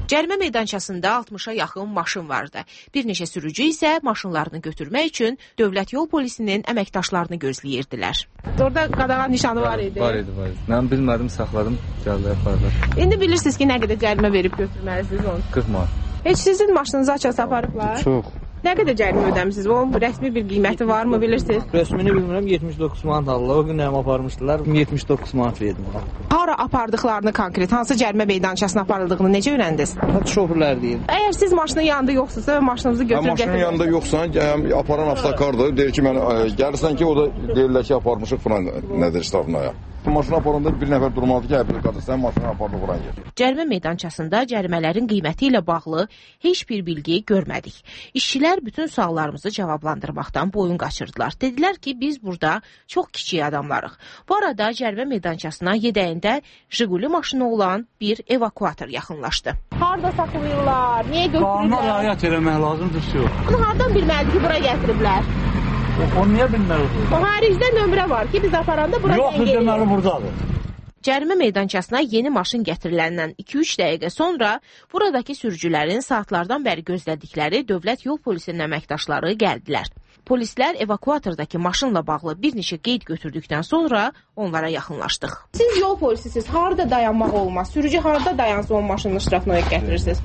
Cərimə meydançasında 60-a yaxın maşın vardı. Bir neçə sürücü isə maşınlarını götürmək üçün Dövlət Yol Polisinin əməkdaşlarını gözləyirdilər. Orada qadağan nişanı var idi. Var idi. Mən bilmədim, saxladım, gəldilər, apardılar. İndi bilirsiniz ki, nə qədər cərimə verib götürməlisiniz onu? 40 manat. Heç sizin maşınınızı açıq aparıblar? Çox. Nə qədər cərimə ödəmisiniz? Onun rəsmi bir qiyməti varmı, bilirsiniz? Rəsmini bilmirəm, 79 manat aldılar. O gün nəyəm aparmışdılar, 79 manat verdim. Hara apardıqlarını konkret, hansı cərimə meydançasına aparıldığını necə öyrəndiniz? Şoförlər deyir. Əgər siz maşının yanında yoxsunuzsa, maşınınızı götürüb gətirin. Maşının yanında yoxsan, aparan avtokardır. Deyir ki, mən gəlirsən ki, o da deyirlər ki, aparmışıq falan nədir istafnaya. Maşını aparanda bir nəfər durmalıdır ki, həbili qadın, sən maşını apardıq vuran yer. Cərimə meydançasında cərimələrin qiyməti ilə bağlı heç bir bilgi görmədik. İşçilər bütün suallarımızı cavablandırmaqdan boyun qaçırdılar. Dedilər ki, biz burada çox kiçik adamlarıq. Bu arada cərimə meydançasına yedəyində Jiguli maşını olan bir evakuator yaxınlaşdı. Harada saxlayırlar? Niyə götürürlər? Qanuna riayət eləmək lazımdır, yox. Bunu hardan bilməlidir ki, bura gətiriblər? Onu niyə bilməlidir? O xaricdə nömrə var ki, biz aparanda bura yox, deməli buradadır. Cərimə meydançasına yeni maşın gətiriləndən 2-3 dəqiqə sonra buradakı sürücülərin saatlardan bəri gözlədikləri Dövlət Yol Polisinin əməkdaşları gəldilər. Polislər evakuatordakı maşınla bağlı bir neçə qeyd götürdükdən sonra onlara yaxınlaşdıq. Siz yol polisisiz, harada dayanmaq olmaz? Sürücü harada dayansa o maşının iştirakına gətirirsiniz?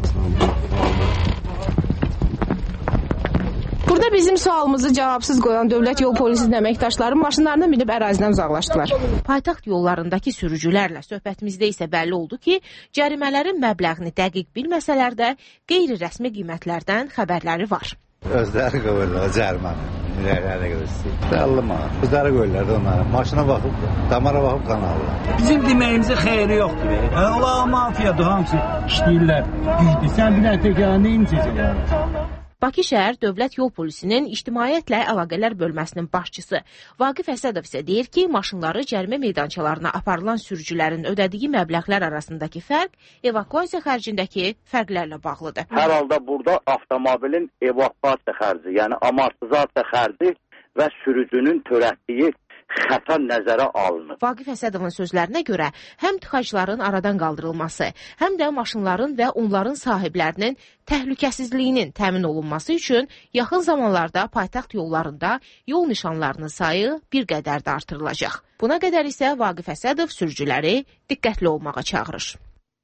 Burada bizim sualımızı cavabsız qoyan Dövlət Yol Polisinin əməkdaşları maşınlarını minib ərazidən uzaqlaşdılar. Paytaxt yollarındakı sürücülərlə söhbətimizdə isə bəlli oldu ki, cərimələrin məbləğini dəqiq bilməsələr də qeyri-rəsmi qiymətlərdən xəbərləri var. Özləri qoyurlar cəriməni. Nələrə görürsünüz? 50 manat. Özləri qoyurlar da onlara. Maşına baxıb, damara baxıb qanallar. Bizim deməyimizə xeyri yoxdur. Allah mafiyadır, hamısı işləyirlər. Düzdür, sən bir dənə təkrarını necə? Bakı şəhər Dövlət Yol Polisinin İctimaiyyətlə Əlaqələr bölməsinin başçısı Vaqif Əsədov isə deyir ki, maşınları cərimə meydançalarına aparılan sürücülərin ödədiyi məbləğlər arasındakı fərq evakuasiya xərcindəki fərqlərlə bağlıdır. Hər halda burada avtomobilin evakuasiya xərci, yəni amortizasiya xərci və sürücünün törətdiyi xəta nəzərə alınır. Vaqif Əsədovun sözlərinə görə həm tıxacların aradan qaldırılması, həm də maşınların və onların sahiblərinin təhlükəsizliyinin təmin olunması üçün yaxın zamanlarda paytaxt yollarında yol nişanlarının sayı bir qədər də artırılacaq. Buna qədər isə Vaqif Əsədov sürücüləri diqqətli olmağa çağırır.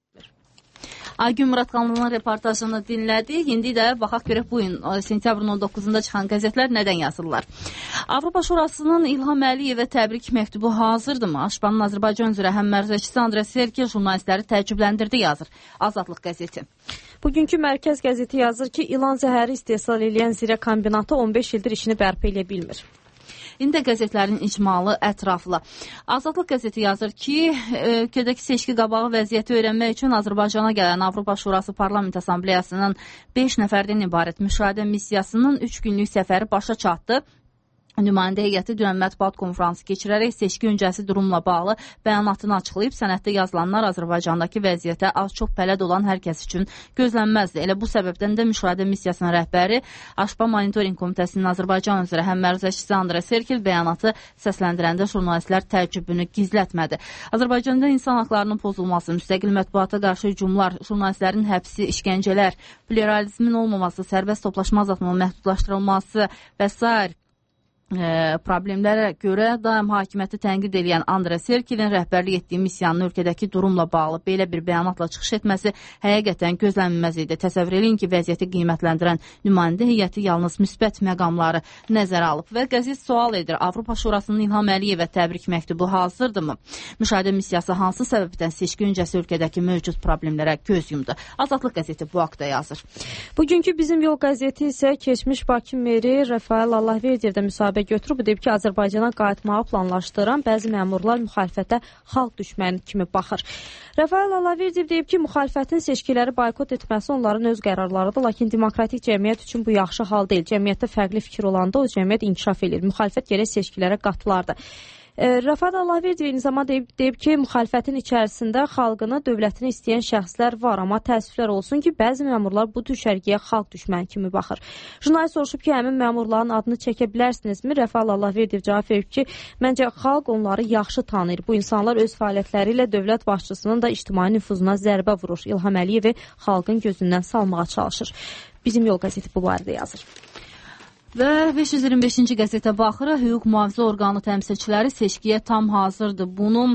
Aygün Muradxanlının reportajını dinlədik. İndi də baxaq görək bu gün sentyabrın 19-da çıxan qəzetlər nədən yazırlar. Avropa Şurasının İlham Əliyevə təbrik məktubu hazırdırmı? Aşpanın Azərbaycan üzrə həmmərzəçisi Andrey Serkiy jurnalistləri təəccübləndirdi yazır. Azadlıq qəzeti. Bugünkü Mərkəz qəzeti yazır ki, ilan zəhəri istehsal edən Zirə kombinatı 15 ildir işini bərpa edə bilmir. İndi qəzetlərin icmalı ətraflı. Azadlıq qəzeti yazır ki, ölkədəki seçki qabağı vəziyyəti öyrənmək üçün Azərbaycana gələn Avropa Şurası Parlament Assambleyasının 5 nəfərdən ibarət müşahidə missiyasının 3 günlük səfəri başa çatdı. Nümayəndə heyəti dünən mətbuat konfransı keçirərək seçki öncəsi durumla bağlı bəyanatını açıqlayıb, sənəddə yazılanlar Azərbaycandakı vəziyyətə az-çox bələd olan hər kəs üçün gözlənməzdir. Elə bu səbəbdən də müşahidə missiyasının rəhbəri Aşpa Monitoring Komitəsinin Azərbaycan üzrə həmmərzəçisi Andrey Serkiy bəyanatı səsləndirəndə jurnalistlər təəccübünü gizlətmədi. Azərbaycanda insan haqlarının pozulması, müstəqil mətbuata qarşı hücumlar, jurnalistlərin həbsi, işgəncələr, pluralizmin olmaması, sərbəst toplaşma azadlığının məhdudlaşdırılması və s. problemlərə görə daim hakimiyyəti tənqid edən Andrey Serkiyevin rəhbərlik etdiyi missiyanın ölkədəki durumla bağlı belə bir bəyanatla çıxış etməsi həqiqətən gözlənilməz idi. Təsəvvür edin ki, vəziyyəti qiymətləndirən nümayəndə heyəti yalnız müsbət məqamları nəzərə alıb və qəzet sual edir. Avropa Şurasının İlham Əliyevə təbrik məktubu hazırdırmı? Müşahidə missiyası hansı səbəbdən seçki öncəsi ölkədəki mövcud problemlərə göz yumdu? Azadlıq qəzeti bu haqda yazır. Bugünkü Bizim Yol qəzeti isə keçmiş Bakı meri Rafael Allahverdiyevdə müsahibə götürüb, deyib ki, Azərbaycana qayıtmağı planlaşdıran bəzi məmurlar müxalifətə xalq düşməni kimi baxır. Rafael Allahverdiyev deyib ki, müxalifətin seçkiləri boykot etməsi onların öz qərarlarıdır, lakin demokratik cəmiyyət üçün bu yaxşı hal deyil. Cəmiyyətdə fərqli fikir olanda o cəmiyyət inkişaf edir. Müxalifət gərək seçkilərə qatılardı. Rəfad Allahverdi eyni zamanda deyib ki, müxalifətin içərisində xalqını, dövlətini istəyən şəxslər var, amma təəssüflər olsun ki, bəzi məmurlar bu düşərgəyə xalq düşməni kimi baxır. Jurnalist soruşub ki, həmin məmurların adını çəkə bilərsinizmi? Rəfad Allahverdi cavab verib ki, məncə xalq onları yaxşı tanıyır. Bu insanlar öz fəaliyyətləri ilə dövlət başçısının da ictimai nüfuzuna zərbə vurur. İlham Əliyevi xalqın gözündən salmağa çalışır. Bizim Yol qəzeti bu barədə yazır. Və 525-ci qəzetə baxırıq, hüquq mühafizə orqanı təmsilçiləri seçkiyə tam hazırdır. Bunun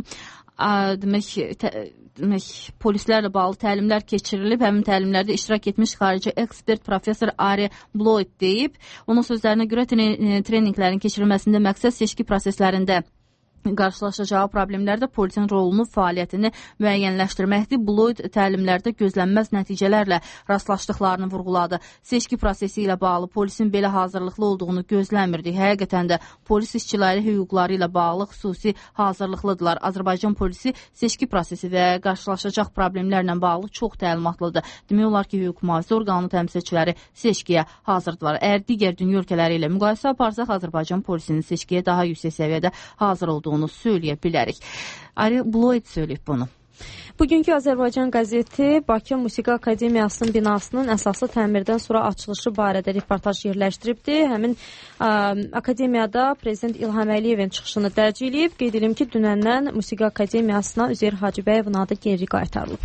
demək polislərlə bağlı təlimlər keçirilib. Həmin təlimlərdə iştirak etmiş xarici ekspert professor Ari Bloyd deyib. Onun sözlərinə görə treninqlərin keçirilməsində məqsəd seçki proseslərində qarşılaşacağı problemlərdə polisin rolunu, fəaliyyətini müəyyənləşdirməkdir. Bloyd təlimlərdə gözlənməz nəticələrlə rastlaşdıqlarını vurğuladı. Seçki prosesi ilə bağlı polisin belə hazırlıqlı olduğunu gözləmirdik. Həqiqətən də polis işçiləri hüquqları ilə bağlı xüsusi hazırlıqlıdırlar. Azərbaycan polisi seçki prosesi və qarşılaşacaq problemlərlə bağlı çox təlimatlıdır. Demək olar ki, hüquq mühafizə orqanı təmsilçiləri seçkiyə hazırdılar. Əgər digər dünya ölkələri ilə müqayisə aparsaq, Azərbaycan polisinin seçkiyə daha yüksək səviyyədə hazır olduğunu söyləyə bilərik. Ari Bloyd söyləyib bunu. Bugünkü Azərbaycan qəzeti Bakı Musiqi Akademiyasının binasının əsaslı təmirdən sonra açılışı barədə reportaj yerləşdiribdir. Həmin akademiyada Prezident İlham Əliyevin çıxışını dərc edib. Qeyd edim ki, dünəndən Musiqi Akademiyasına Üzeyir Hacıbəyevin adı geri qaytarılıb.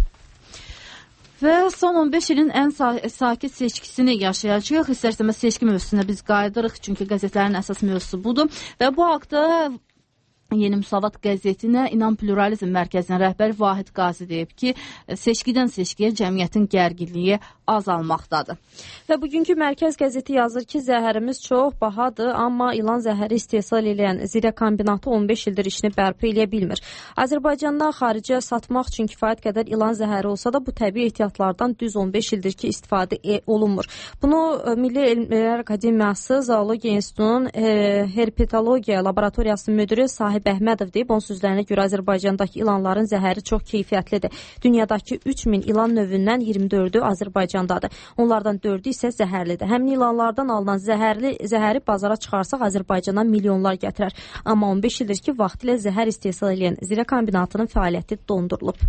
Və son 15 ilin ən sakit seçkisini yaşayacaq. İstərsəmə seçki mövzusuna biz qayıdırıq, çünki qəzetlərin əsas mövzusu budur. Və bu haqda Yeni Müsavat qəzetinə İnan Pluralizm Mərkəzinin rəhbəri Vahid Qazi deyib ki, seçkidən seçkiyə cəmiyyətin gərginliyi azalmaqdadır. Və bugünkü Mərkəz qəzeti yazır ki, zəhərimiz çox bahadır, amma ilan zəhəri istehsal edən Zirə kombinatı 15 ildir işini bərpa eləyə bilmir. Azərbaycanda xaricə satmaq üçün kifayət qədər ilan zəhəri olsa da bu təbii ehtiyatlardan düz 15 ildir ki, istifadə olunmur. Bunu Milli Elmlər Akademiyası Zoologiya İnstitutunun herpetologiya laboratoriyasının müdiri Sahib Əhmədov deyib. Onun sözlərinə görə Azərbaycandakı ilanların zəhəri çox keyfiyyətlidir. Dünyadakı 3000 ilan növündən 24-ü Azərbaycandadır. Onlardan 4-ü isə zəhərlidir. Həmin ilanlardan alınan zəhəri bazara çıxarsaq Azərbaycana milyonlar gətirər. Amma 15 ildir ki, vaxtilə zəhər istehsal edən Zirə kombinatının fəaliyyəti dondurulub.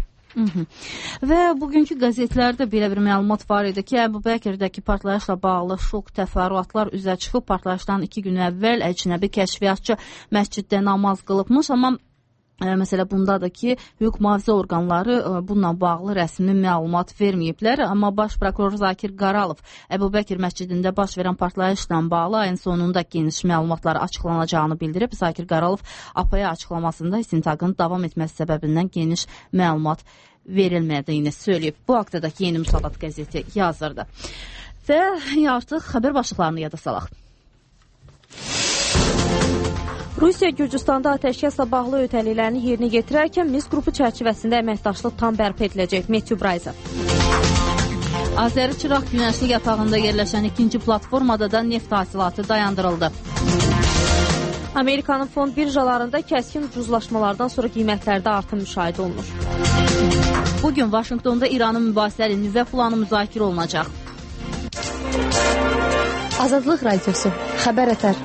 Və bugünkü qəzetlərdə belə bir məlumat var idi ki, Əbu Bəkirdəki partlayışla bağlı şok təfərrüatlar üzə çıxıb. Partlayışdan 2 gün əvvəl əcnəbi kəşfiyyatçı məsciddə namaz qılıbmış, amma məsələ bundadır ki, hüquq mühafizə orqanları bununla bağlı rəsmi məlumat verməyiblər, amma baş prokuror Zakir Qaralov Əbu Bəkir məscidində baş verən partlayışla bağlı ayın sonunda geniş məlumatlar açıqlanacağını bildirib. Zakir Qaralov APA açıqlamasında istintaqın davam etməsi səbəbindən geniş məlumat verilmədiyini söyləyib. Bu haqda da Yeni Müsavat qəzeti yazırdı. Və artıq xəbər başlıqlarını yada salaq. Rusiya Gürcüstanda atəşkəslə bağlı öhdəliklərini yerinə yetirərkən Minsk qrupu çərçivəsində əməkdaşlıq tam bərpa ediləcək. Metyu Brayza. Azəri Çıraq günəşli yatağında yerləşən ikinci platformada da neft hasilatı dayandırıldı. Amerikanın fond birjalarında kəskin ucuzlaşmalardan sonra qiymətlərdə artım müşahidə olunur. Bugün Vaşinqtonda İranın mübahisəli nüvə planı müzakirə olunacaq. Azadlıq Radiosu, xəbər ətər.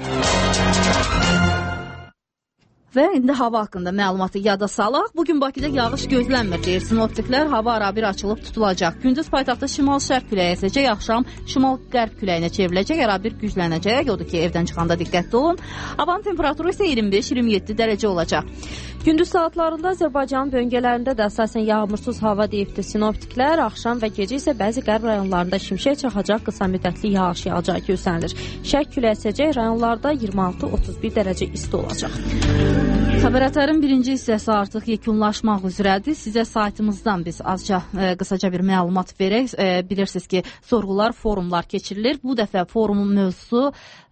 Və indi hava haqqında məlumatı yada salaq. Bugün Bakıda yağış gözlənmir, deyir sinoptiklər. Hava arabir açılıb tutulacaq. Gündüz paytaxtda şimal-şərq küləyi əsəcək, axşam şimal-qərb küləyinə çevriləcək, arabir güclənəcək. Odur ki, evdən çıxanda diqqətli olun. Havanın temperaturu isə 25-27 dərəcə olacaq. Gündüz saatlarında Azərbaycanın bölgələrində də əsasən yağmursuz hava deyibdir sinoptiklər. Axşam və gecə isə bəzi qərb rayonlarında şimşək çaxacaq, qısa müddətli yağış yağacağı gözlənilir. Şərq küləyi əsəcək, rayonlarda 26-31 dərəcə isti olacaq. Xəbərətlərin birinci hissəsi artıq yekunlaşmaq üzrədir. Sizə saytımızdan biz qısaca bir məlumat verək. Bilirsiniz ki, sorğular, forumlar keçirilir. Bu dəfə forumun mövzusu,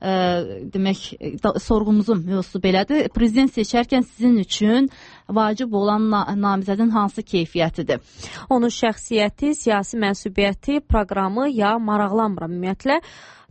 sorğumuzun mövzusu belədir. Prezident seçərkən sizin üçün vacib olan namizədin hansı keyfiyyətidir? Onun şəxsiyyəti, siyasi mənsubiyyəti, proqramı ya maraqlanmıram ümumiyyətlə.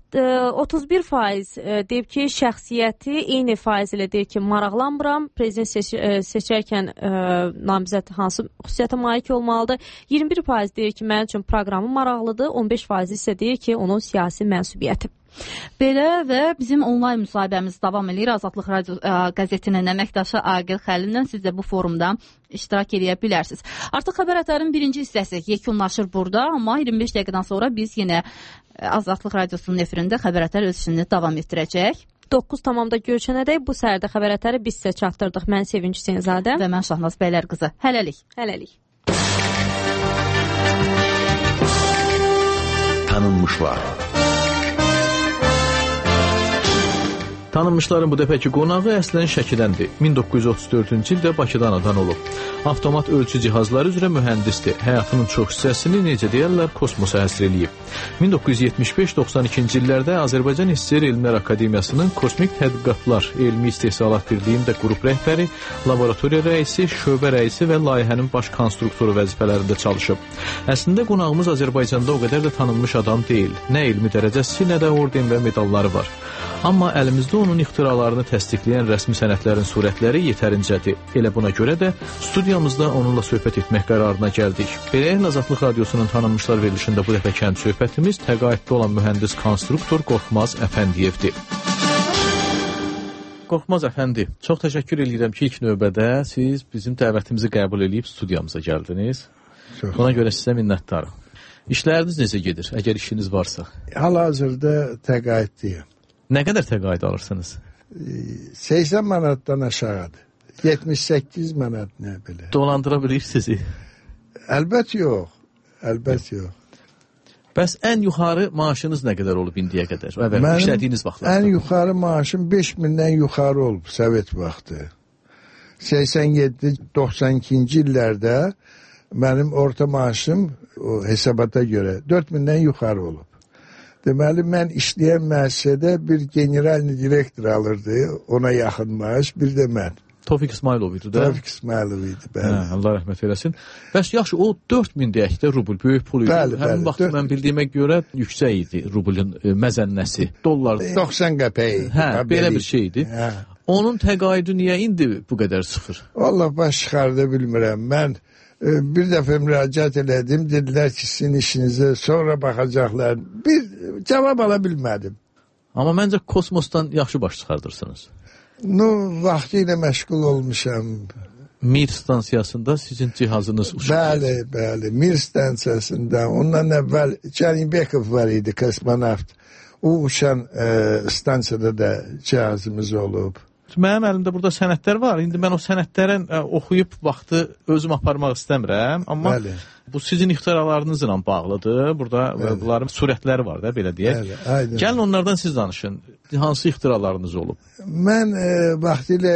31% deyib ki, şəxsiyyəti, eyni faiz ilə deyib ki, maraqlanmıram. Prezident seçərkən namizəd hansı xüsusiyyətə malik olmalıdır. 21% deyir ki, mənim üçün proqramı maraqlıdır. 15% isə deyir ki, onun siyasi mənsubiyyəti. Belə və bizim onlayn müsahibəmiz davam edir. Azadlıq Radio qəzetinin əməkdaşı Aqil Xəlillə siz də bu forumda iştirak edə bilərsiniz. Artıq xəbər ətərin birinci hissəsi yekunlaşır burada, amma 25 dəqiqədən sonra biz yenə Azadlıq Radiosunun efirində xəbər ətər öz işini davam etdirəcək. 9 tamamda görüşənədək bu səhərdə xəbər ətəri biz sizə çatdırdıq. Mən Sevinç Hüseynzadə və mən Şahnaz Bəylər qızı. Hələlik. Hələlik. Tanınmışlar. Tanınmışların bu dəfəki qonağı əslən Şəkidəndir. 1934-cü ildə Bakıda anadan olub. Avtomat ölçü cihazları üzrə mühəndisdir. Həyatının çox hissəsini, necə deyərlər, kosmosa həsr eləyib. 1975-92-ci illərdə Azərbaycan SSR Elmlər Akademiyasının Kosmik Tədqiqatlar Elmi İstehsalat Birliyində qrup rəhbəri, laboratoriya rəisi, şöbə rəisi və layihənin baş konstruktoru vəzifələrində çalışıb. Əslində qonağımız Azərbaycanda o qədər də tanınmış adam deyil. Nə elmi dərəcəsi, nə də orden və medalları var. Amma əlimizdə onun ixtiralarını təsdiqləyən rəsmi sənədlərin surətləri yetərincədir. Elə buna görə də studiyamızda onunla söhbət etmək qərarına gəldik. Beləliklə Azadlıq Radiosunun tanınmışlar verilişində bu dəfə kənd söhbətimiz təqaüddə olan mühəndis konstruktor Qorxmaz Əfəndiyevdir. Qorxmaz Əfəndi, çox təşəkkür edirəm ki, ilk növbədə siz bizim dəvətimizi qəbul edib studiyamıza gəldiniz. Buna görə sizə minnətdarım. İşləriniz necə gedir, əgər işiniz varsa? Hal-hazırda təqaüddəyəm. Nə qədər təqaüd alırsınız? 80 manatdan aşağıdır. 78 manat nə belə. Dolandıra bilir sizi? Əlbət yox. Əlbət yox. Bəs ən yuxarı maaşınız nə qədər olub indiyə qədər? Mənim işlədiyiniz vaxtlarda. Ən yuxarı maaşım 5000-dən yuxarı olub Sovet vaxtı. 87-92-ci illərdə mənim orta maaşım o hesabata görə 4000-dən yuxarı olub. Deməli, mən işləyən müəssisədə bir generalni direktor alırdı, ona yaxın maaş, bir də mən. Tofiq İsmailov idi də? Tofiq İsmailov idi, bəli. Hə, Allah rəhmət eləsin. Bəs yaxşı, o 4000 deyək də rubl, böyük pul idi. Bəli, həmin vaxt mən bildiyimə görə yüksək idi rublun məzənnəsi. Dollar 90 qəpəyi. Hə, belə bir şey idi. Hə. Onun təqaüdü niyə indi bu qədər sıxır? Vallahi baş çıxarda bilmirəm. Mən bir dəfə müraciət elədim, dedilər ki, sizin işinizə sonra baxacaqlar. Bir cavab ala bilmədim. Amma məncə kosmosdan yaxşı baş çıxardırsınız. Vaxtı ilə məşğul olmuşam. Mir stansiyasında sizin cihazınız uçur. Bəli, Mir stansiyasında. Ondan əvvəl Canibekov var idi, kosmonavt. O uçan stansiyada da cihazımız olub. Mənim əlimdə burada sənədlər var. İndi mən o sənədlərin oxuyub vaxtı özüm aparmaq istəmirəm. Amma bu sizin ixtiralarınızla bağlıdır. Burada bunların surətləri var da, belə deyək. Gəlin onlardan siz danışın. Hansı ixtiralarınız olub? Mən vaxtilə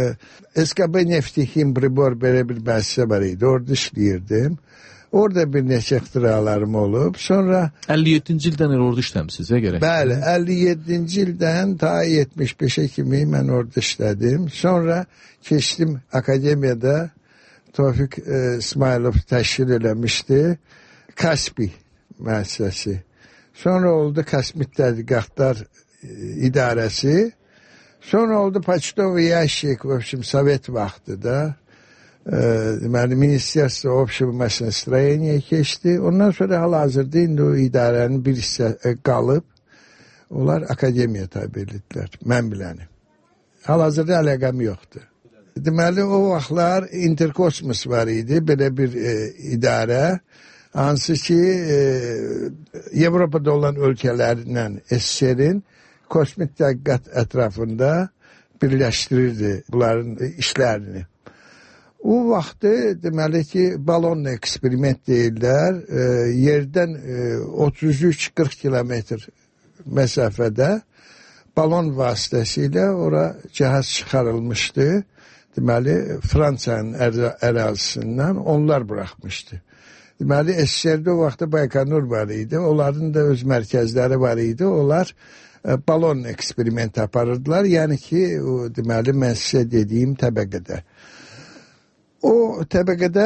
SKB Neftikim Pribor belə bir müəssisə var idi. Orada işləyirdim. Orada bir neçə ixtiralarım olub. Sonra 57-ci ildən orada işləmisiniz, gərək? Bəli, 57-ci ildən ta 75-ə kimi mən orada işlədim. Sonra keçdim akademiyada. Tofiq İsmailov təşkil eləmişdi. Kaspi müəssisəsi. Sonra oldu Kosmik Tədqiqatlar İdarəsi. Sonra oldu Почтовый ящик, в общем, Sovet vaxtı da. Deməli, Ministerstvo общего машиностроения keçdi. Ondan sonra hal-hazırda indi o idarənin bir hissə qalıb. Onlar akademiya tabi edildilər, mən bilənim. Hal-hazırda əlaqəm yoxdur. Deməli, o vaxtlar Interkosmos var idi, belə bir idarə. Hansı ki, Avropada olan ölkələrlə SSR-in kosmik tədqiqat ətrafında birləşdirirdi bunların işlərini. O vaxtı deməli ki, balon eksperiment deyirlər, yerdən 33-40 kilometr məsafədə balon vasitəsilə ora cihaz çıxarılmışdı. Deməli, Fransanın ərazisindən onlar buraxmışdı. Deməli, SSR-də o vaxtda Baykonur var idi, onların da öz mərkəzləri var idi, onlar balon eksperiment aparırdılar, yəni ki, deməli, mən sizə dediyim təbəqədə. O təbəqədə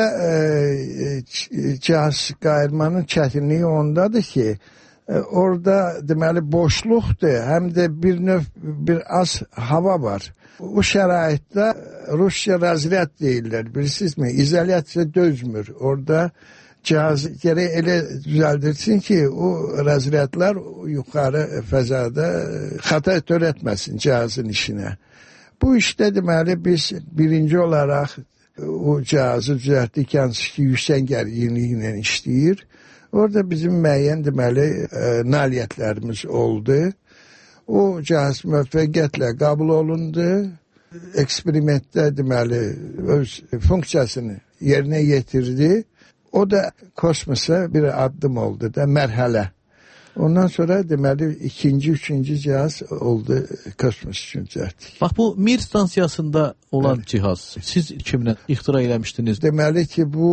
cihaz qayırmanın çətinliyi ondadır ki, orada deməli boşluqdur, həm də bir az hava var. O şəraitdə Rusya razryad deyirlər, bilirsinizmi? İzolyasiya dözmür. Orada cihaz gərək elə düzəldirsin ki, o razryadlar yuxarı fəzada xəta törətməsin cihazın işinə. Bu işdə deməli biz birinci olaraq o cihazı düzəltdik, hansı ki, yüksək gərginliyi ilə işləyir. Orada bizim müəyyən deməli nailiyyətlərimiz oldu. O cihaz müvəffəqiyyətlə qəbul olundu. Eksperimentdə deməli öz funksiyasını yerinə yetirdi. O da kosmosa bir addım oldu da mərhələ. Ondan sonra deməli ikinci, üçüncü cihaz oldu kosmos üçün cəhətdik. Bax bu Mir stansiyasında olan cihaz siz kimlə ixtira eləmişdiniz? Deməli ki bu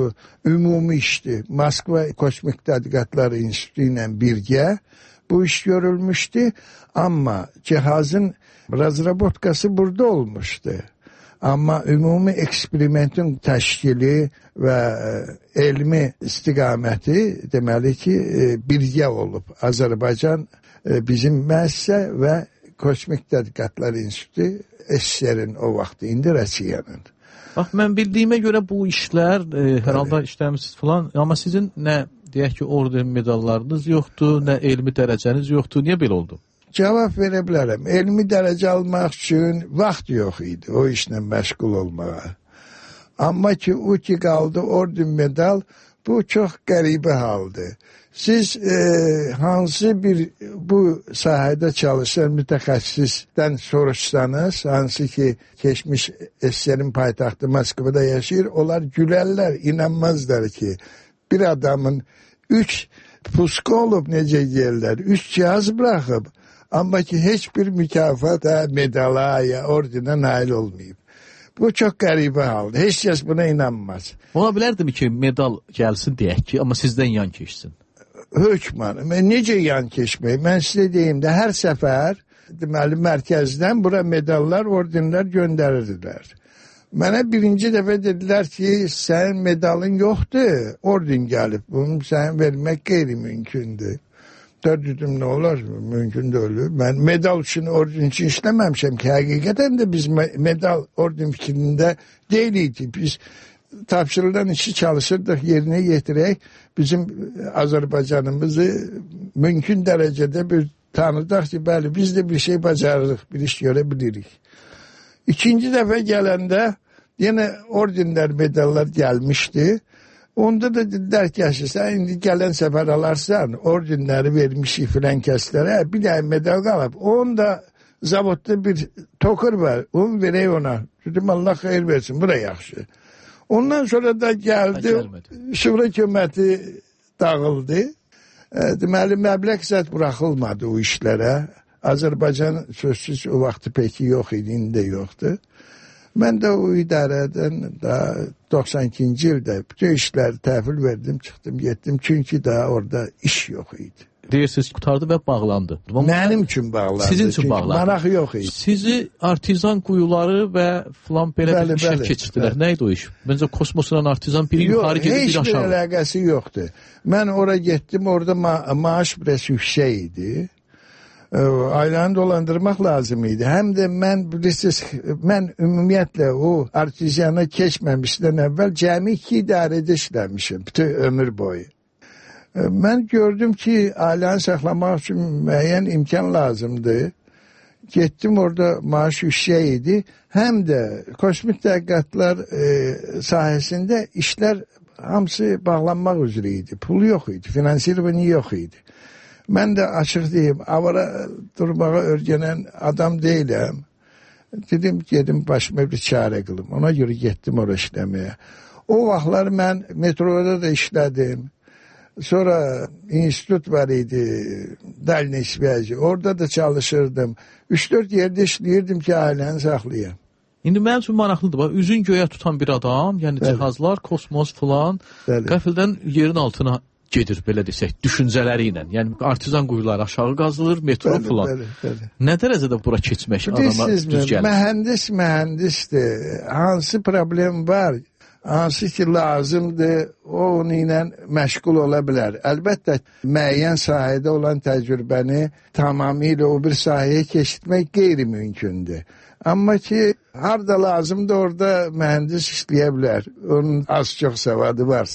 ümumi işdir. Moskva Kosmik Tədqiqatlar İnstitutu ilə birgə bu iş görülmüşdü. Amma cihazın razrabotkası burada olmuşdu. Amma ümumi eksperimentin təşkili və elmi istiqaməti deməli ki birgə olub. Azərbaycan bizim müəssisə və Kosmik Tədqiqatlar İnstitutu SSR-in o vaxt indi Rusiyanın. Bax mən bildiyimə görə bu işlər hər halda işləmisiniz falan, amma sizin nə deyək ki orden medallarınız yoxdur, nə elmi dərəcəniz yoxdur. Niyə belə oldu? Cavab verə bilərəm. Elmi dərəcə almaq üçün vaxt yox idi o işlə məşğul olmağa. Amma ki, o ki qaldı orden medal, bu çox qəribə haldır. Siz hansı bir bu sahədə çalışan mütəxəssisdən soruşsanız, hansı ki, keçmiş SSR-in paytaxtı Moskvada yaşayır, onlar gülərlər, inanmazlar ki, bir adamın 3 puska olub necə deyirlər, 3 cihaz bıraxıb, amma ki, heç bir mükafata, medala ya ordena nail olmayıb. Bu çox qəribə haldır. Heç kəs buna inanmaz. Ola bilərdimi ki, medal gəlsin deyək ki, amma sizdən yan keçsin? Hökman, necə yan keçmək? Mən sizə deyim də, hər səfər deməli, mərkəzdən bura medallar, ordenlər göndərirdilər. Mənə birinci dəfə dedilər ki, sənin medalın yoxdur, orden gəlib. Bunu sən vermək qeyri-mümkündür. Dərdüdüm nə olar? Mümkün deyil. Mən medal üçün, orden üçün işləməmişəm ki, həqiqətən də biz medal orden fikrində deyilik. Biz tapşırılan işi çalışırdıq, yerinə yetirək. Bizim Azərbaycanımızı mümkün dərəcədə bir tanıdaq ki, bəli, biz də bir şey bacarırıq, bir iş görə bilirik. İkinci dəfə gələndə yenə ordenlər, medallar gəlmişdi. Onda da dedilər ki, sən indi gələn səfər alarsan, ordenləri vermişik filan kəslərə, bir də medal qalıb. Onda zavodda bir tokur var, onu verək ona. Dedim, Allah xeyir versin, bura yaxşı. Ondan sonra da gəldi, Şura hökuməti dağıldı. Deməli, məbləğ zət buraxılmadı o işlərə. Azərbaycan sözsüz o vaxtı peki yox idi, indi də yoxdur. Mən də o idarədən 92-ci ildə bütün işləri təhvil verdim, çıxdım, getdim. Çünki daha orada iş yox idi. Deyirsiniz, qutardı və bağlandı. Mənim üçün bağlandı. Sizin üçün bağlandı. Maraq yox idi. Sizi artizan quyuları və filan belə bir işə keçirdilər. Nə idi o iş? Məncə kosmosla artizan biri yuxarı gedib, biri aşağı. Heç bir əlaqəsi yoxdur. Mən ora getdim, orada maaş biraz yüksək idi. Ailəni dolandırmaq lazım idi. Həm də mən, bilirsiniz, mən ümumiyyətlə o artiziyana keçməmişdən əvvəl cəmi 2 idarədə işləmişim, bütün ömür boyu. Mən gördüm ki, ailəni saxlamaq üçün müəyyən imkan lazımdır. Getdim, orada maaş yüksək idi. Həm də kosmik tədqiqatlar sahəsində işlər hamısı bağlanmaq üzrə idi. Pul yox idi, finansirованı yox idi. Mən də açıq deyim, avara durmağa öyrənən adam deyiləm. Dedim, gedim başıma bir çarə qılım. Ona görə getdim ora işləməyə. O vaxtlar mən metroda da işlədim. Sonra institut var idi, Dəlni İsviyacı. Orada da çalışırdım. 3-4 yerdə işləyirdim ki, ailəni saxlayayım. İndi mənim üçün maraqlıdır. Bax, üzün göyə tutan bir adam, yəni cihazlar, kosmos filan, qəfildən yerin altına gedir, belə desək, düşüncələri ilə. Yəni, artizan quyuları aşağı qazılır, metro filan. Nə dərəcədə bura keçmək adama düz gəlir? Mühəndisdir. Hansı problem var, hansı ki lazımdır, o onu ilə məşğul ola bilər. Əlbəttə, müəyyən sahədə olan təcrübəni tamamilə o bir sahəyə keçirmək qeyri-mümkündür. Amma ki, harada lazımdır, orada mühəndis işləyə bilər. Onun az-çox savadı varsa.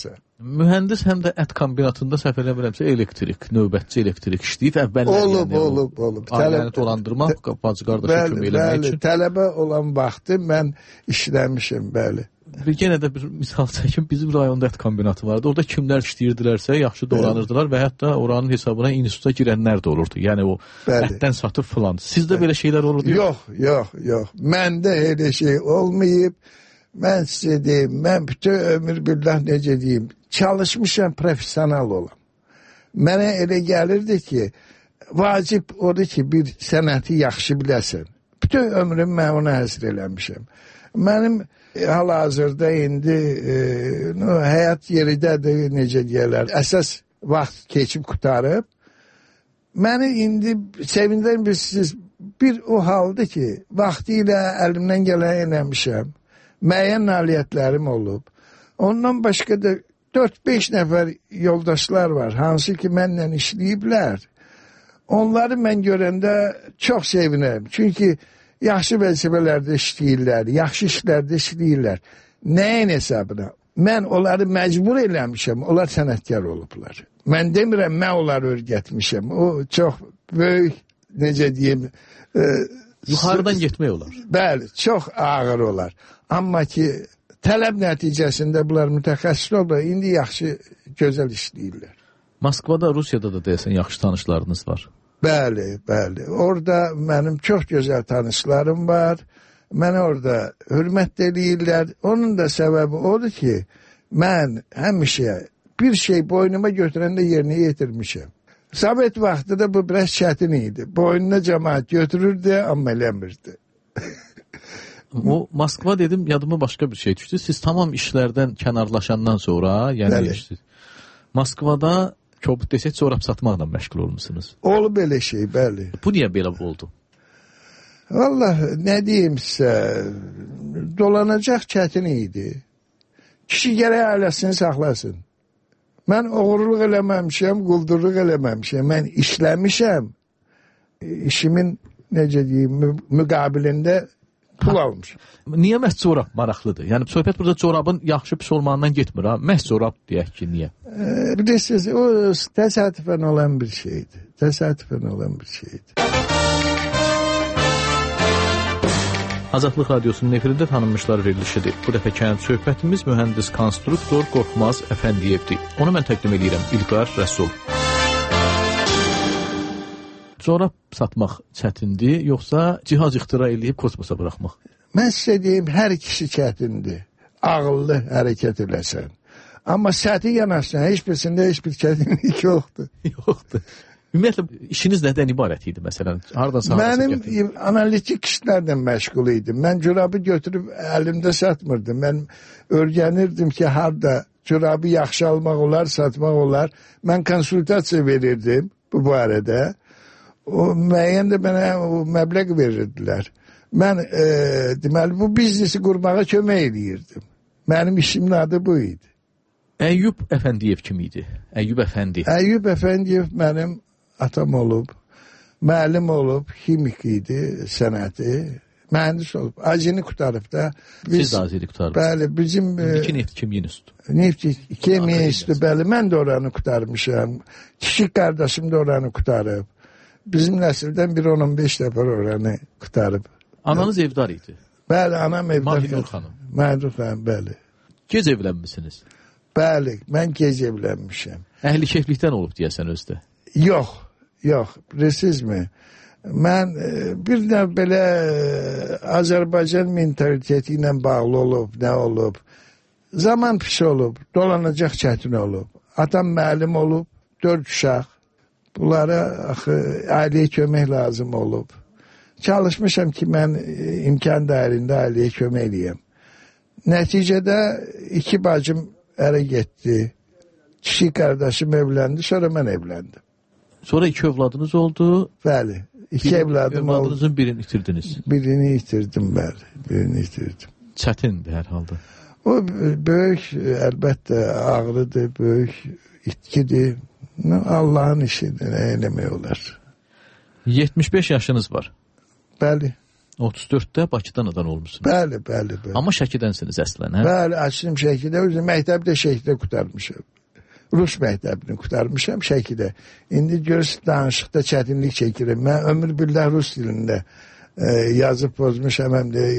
Mühəndis həm də ət kombinatında səhv eləmirəmsə elektrik, növbətçi elektrik işləyib əvvəllər. Olub. Ailəni dolandırmaq, bacı qardaşa kömək eləmək üçün. Bəli, tələbə olan vaxtı mən işləmişim, bəli. Yenə də bir misal çəkim, bizim rayonda ət kombinatı vardı. Orada kimlər işləyirdilərsə yaxşı dolanırdılar və hətta oranın hesabına instituta girənlər də olurdu. Yəni o ətdən satıb filan. Sizdə belə şeylər olurdu? Yox. Məndə elə şey olmayıb. Mən sizə deyim, mən bütün ömür billah necə deyim, çalışmışam profesional olam. Mənə elə gəlirdi ki, vacib odur ki, bir sənəti yaxşı biləsən. Bütün ömrüm mən ona həsr eləmişəm. Mənim hal-hazırda indi həyat yeridədir, necə deyərlər, əsas vaxt keçib qutarıb. Məni indi sevindirən bir o haldır ki, vaxtı ilə əlimdən gələn eləmişəm. Müəyyən nailiyyətlərim olub. Ondan başqa da 4-5 nəfər yoldaşlar var, hansı ki mənlə işləyiblər. Onları mən görəndə çox sevinirəm. Çünki yaxşı vəzifələrdə işləyirlər, yaxşı işlərdə işləyirlər. Nəyin hesabına? Mən onları məcbur eləmişəm, onlar sənətkar olublar. Mən demirəm, mən onları öyrətmişəm. O çox böyük, necə deyim... Yuxarıdan getmək olar. Bəli, çox ağır olar. Amma ki, tələb nəticəsində bunlar mütəxəssis olurlar, indi yaxşı, gözəl işləyirlər. Moskvada, Rusiyada da deyəsən yaxşı tanışlarınız var. Bəli. Orada mənim çox gözəl tanışlarım var. Mənə orada hörmət eləyirlər. Onun da səbəbi odur ki, mən həmişə bir şey boynuma götürəndə yerinə yetirmişəm. Sovet vaxtı da bu biraz çətin idi. Boynuna cəmaat götürürdü, amma eləmirdi. O Moskva dedim, yadıma başqa bir şey düşdü. Siz tamam işlərdən kənarlaşandan sonra, yəni Moskvada kobud desək, çorab satmaqla məşğul olmuşsunuz. Olub elə şey, bəli. Bu niyə belə oldu? Vallahi, nə deyim sizə, dolanacaq çətin idi. Kişi gərək ailəsini saxlasın. Mən oğurluq eləməmişəm, quldurluq eləməmişəm. Mən işləmişəm. İşimin, necə deyim, müqabilində pul almışam. Niyə məhz corab maraqlıdır? Yəni, söhbət burada corabın yaxşı pis olmağından getmir, ha? Məhz corab deyək ki, niyə? Bilirsiniz, o təsadüfən olan bir şeydir. Azadlıq Radiosunun efirində tanınmışlar verilişidir. Bu dəfə kənd söhbətimiz mühəndis konstruktor Qorxmaz Əfəndiyevdir. Onu mən təqdim edirəm İlqar Rəsul. Corab satmaq çətindir, yoxsa cihaz ixtira eləyib kosmosa buraxmaq? Mən sizə deyim, hər ikisi çətindir. Ağıllı hərəkət eləsən. Amma səti yanaşsan, heç bir çətinlik yoxdur. Ümumiyyətlə, işiniz nədən ibarət idi, məsələn? Mənim analitik işlərlə məşğul idim. Mən corabı götürüb əlimdə satmırdım. Mən öyrənirdim ki, harada corabı yaxşı almaq olar, satmaq olar. Mən konsultasiya verirdim bu barədə. O müəyyən də mənə o məbləğ verirdilər. Mən deməli, bu biznesi qurmağa kömək edirdim. Mənim işimin adı bu idi. Əyyub Əfəndiyev kim idi? Əyyub Əfəndi. Əyyub Əfəndiyev mənim atam olub, müəllim olub, kimik idi, sənəti, mühəndis olub. Acını qutarıb da. Siz də acını qutarıb. Bəli, bizim... Neft Kimya İnstitutu. Neft Kimya İnstitutu, bəli, mən də oranı qutarmışam. Kiçik qardaşım da oranı qutarıb. Bizim nəsildən bir 10-15 nəfər oranı qutarıb. Ananız evdar idi? Bəli, anam evdar. Mahidur xanım. Mahidur xanım, bəli. Gec evlənmişsiniz? Bəli, mən gec evlənmişəm. Əhli keyflikdən olub deyəsən özdə? Yox, bilirsizmi? Mən bir də belə Azərbaycan mentaliteti ilə bağlı olub, nə olub? Zaman pis olub, dolanacaq çətin olub. Atam müəllim olub, 4 uşaq. Bunlara ailəyə kömək lazım olub. Çalışmışam ki, mən imkan dahilində ailəyə kömək eləyəm. Nəticədə 2 bacım ərə getdi. Kiçik qardaşım evləndi, sonra mən evləndim. Sonra 2 övladınız oldu. Bəli, 2 evladım oldu. Övladınızın birini itirdiniz. Birini itirdim, bəli, birini itirdim. Çətindir hər halda. O böyük, əlbəttə ağrıdır, böyük itkidir. Allahın işidir, nə eləmək olar. 75 yaşınız var. Bəli. 34-də Bakıdan anadan olmuşsunuz. Bəli. Amma Şəkidənsiniz əslən, hə? Bəli, açdım Şəkidə, özüm məktəbdə Şəkidə qurtarmışam. Rus məktəbini qurtarmışam Şəkidə. İndi görürsünüz, danışıqda çətinlik çəkirəm. Mən ömür billah Rus dilində yazıb pozmuşam, həm də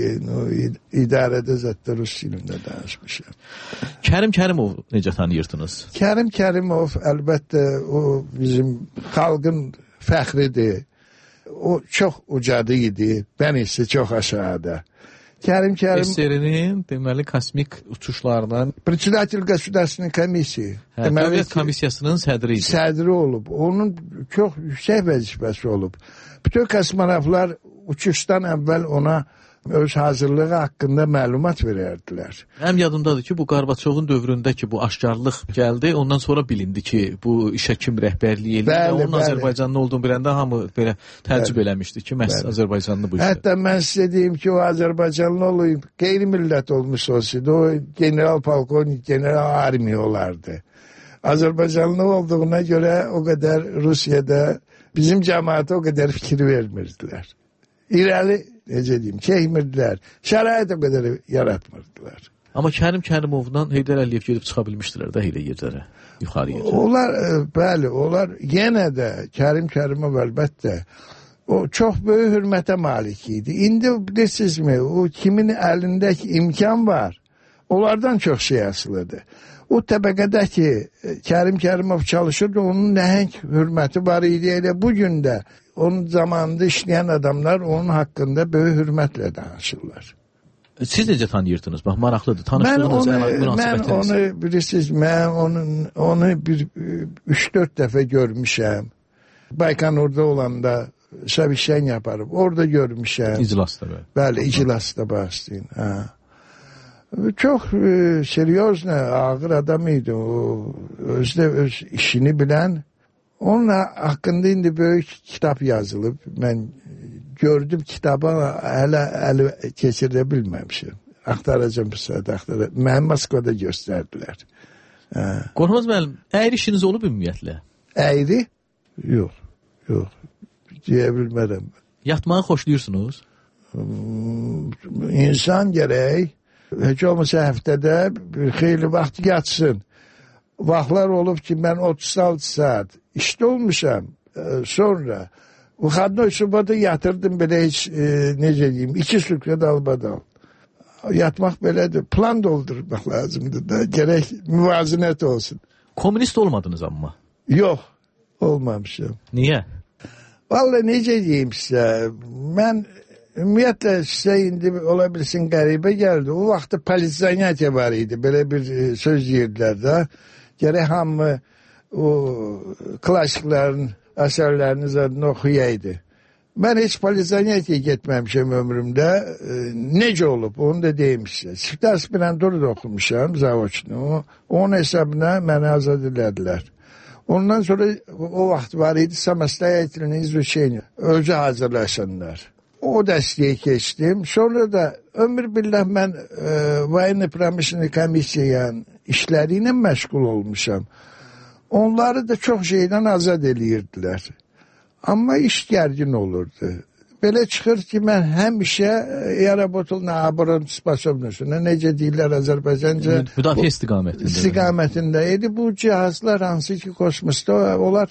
idarədə zətdə Rus dilində danışmışam. Kərim Kərimov necə tanıyırdınız? Kərim Kərimov əlbəttə o bizim xalqın fəxridir. O çox ucadı idi, mən isə çox aşağıda. Kərim SSR-nin deməli kosmik uçuşlardan Председатель Государственной комиссии. Dövlət komissiyasının sədri idi. Sədri olub. Onun çox yüksək vəzifəsi olub. Bütün kosmonavtlar uçuşdan əvvəl ona öz hazırlığı haqqında məlumat verərdilər. Həm yadımdadır ki, bu Qarbaçovun dövründə ki, bu aşkarlıq gəldi, ondan sonra bilindi ki, bu işə kim rəhbərlik edir və onun Azərbaycanlı olduğunu biləndə hamı belə təəccüb eləmişdi ki, məhz Azərbaycanlı bu işdə. Hətta mən sizə deyim ki, o Azərbaycanlı olub, qeyri-millət olmuş olsaydı, o general polkovnik, general armiya olardı. Azərbaycanlı olduğuna görə o qədər Rusiyada bizim cəmaata o qədər fikir vermirdilər. İrəli, necə deyim, çəkmirdilər. Şərait o qədər yaratmırdılar. Amma Kərim Kərimovdan Heydər Əliyev gedib çıxa bilmişdilər də elə yerlərə, yuxarı yerlərə. Onlar, bəli, onlar yenə də Kərim Kərimov əlbəttə o çox böyük hörmətə malik idi. İndi bilirsinizmi, o kimin əlindəki imkan var, onlardan çox şey asılıdır. O təbəqədə ki, Kərim Kərimov çalışırdı, onun nəhəng hörməti var idi. Elə bugün də onun zamanında işləyən adamlar onun haqqında böyük hürmətlə danışırlar. Siz necə tanıyırdınız? Bax, maraqlıdır. Tanışdığınız münasibətiniz. Mən onu, bilirsiniz, mən onu bir 3-4 dəfə görmüşəm. Baykanurda olanda Şəvişən yaparım. Orada görmüşəm. İclasda bəli. Bəli, iclasda başlayın. Çox seriozna, ağır adam idi. O özdə öz işini bilən. Onun haqqında indi böyük kitab yazılıb. Mən gördüm kitabı, hələ əli keçirə bilməmişim. Axtaracam bu saat, axtaracam. Mən Moskvada göstərdilər. Qorxmaz müəllim, əyri işiniz olub ümumiyyətlə? Əyri? Yox. Deyə bilmərəm. Yatmağı xoşlayırsınız? İnsan gərək, heç olmasa həftədə bir xeyli vaxt yatsın. Vaxtlar olub ki, mən 36 saat işdə olmuşam. Sonra Uxadnoy subada yatırdım belə heç, necə deyim, 2 sükret albadal. Yatmaq belədir. Plan doldurmaq lazımdır da. Gərək müvazinət olsun. Komünist olmadınız amma? Yox, olmamışım. Niyə? Vallahi necə deyim sizə, mən ümumiyyətlə sizə indi ola bilsin qəribə gəldi. O vaxtda polizanyatiya var idi. Belə bir söz deyirdilər də. Gərək hamı o klassiklərin əsərlərinin zadını oxuyaydı. Mən heç polizanyatiya getməmişəm ömrümdə. Necə olub, onu da deyim sizə. Çifti aspiranturda oxumuşam, zavodçunu. Onun hesabına məni azad edədilər. Ondan sonra o vaxt var idi samostoятельное изучение. Özü hazırlaşanlar. O dəstəyə keçdim. Sonra da ömür billah mən Военный промышленный комисsiyanın işləri ilə məşğul olmuşam. Onları da çox şeydən azad eləyirdilər. Amma iş gərgin olurdu. Belə çıxır ki, mən həmişə я работал на обороноспособности. Necə deyirlər Azərbaycanca? Müdafiə istiqamətində. İstiqamətində idi. Bu cihazlar hansı ki, kosmosda onlar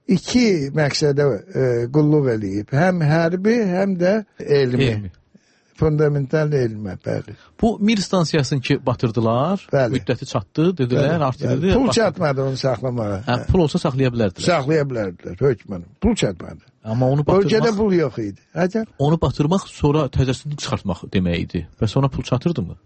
2 məqsədə qulluq eləyib. Həm hərbi, həm də elmi. Fundamental elmə, bəli. Bu Mir stansiyasını ki batırdılar, müddəti çatdı, dedilər, artırdı. Pul çatmadı onu saxlamağa. Pul olsa saxlaya bilərdilər. Saxlaya bilərdilər, hökmən. Pul çatmadı. Amma onu batırmaq... Ölkədə pul yox idi. Həcə? Onu batırmaq, sonra təzəsini çıxartmaq demək idi. Bəs ona pul çatırdı mı?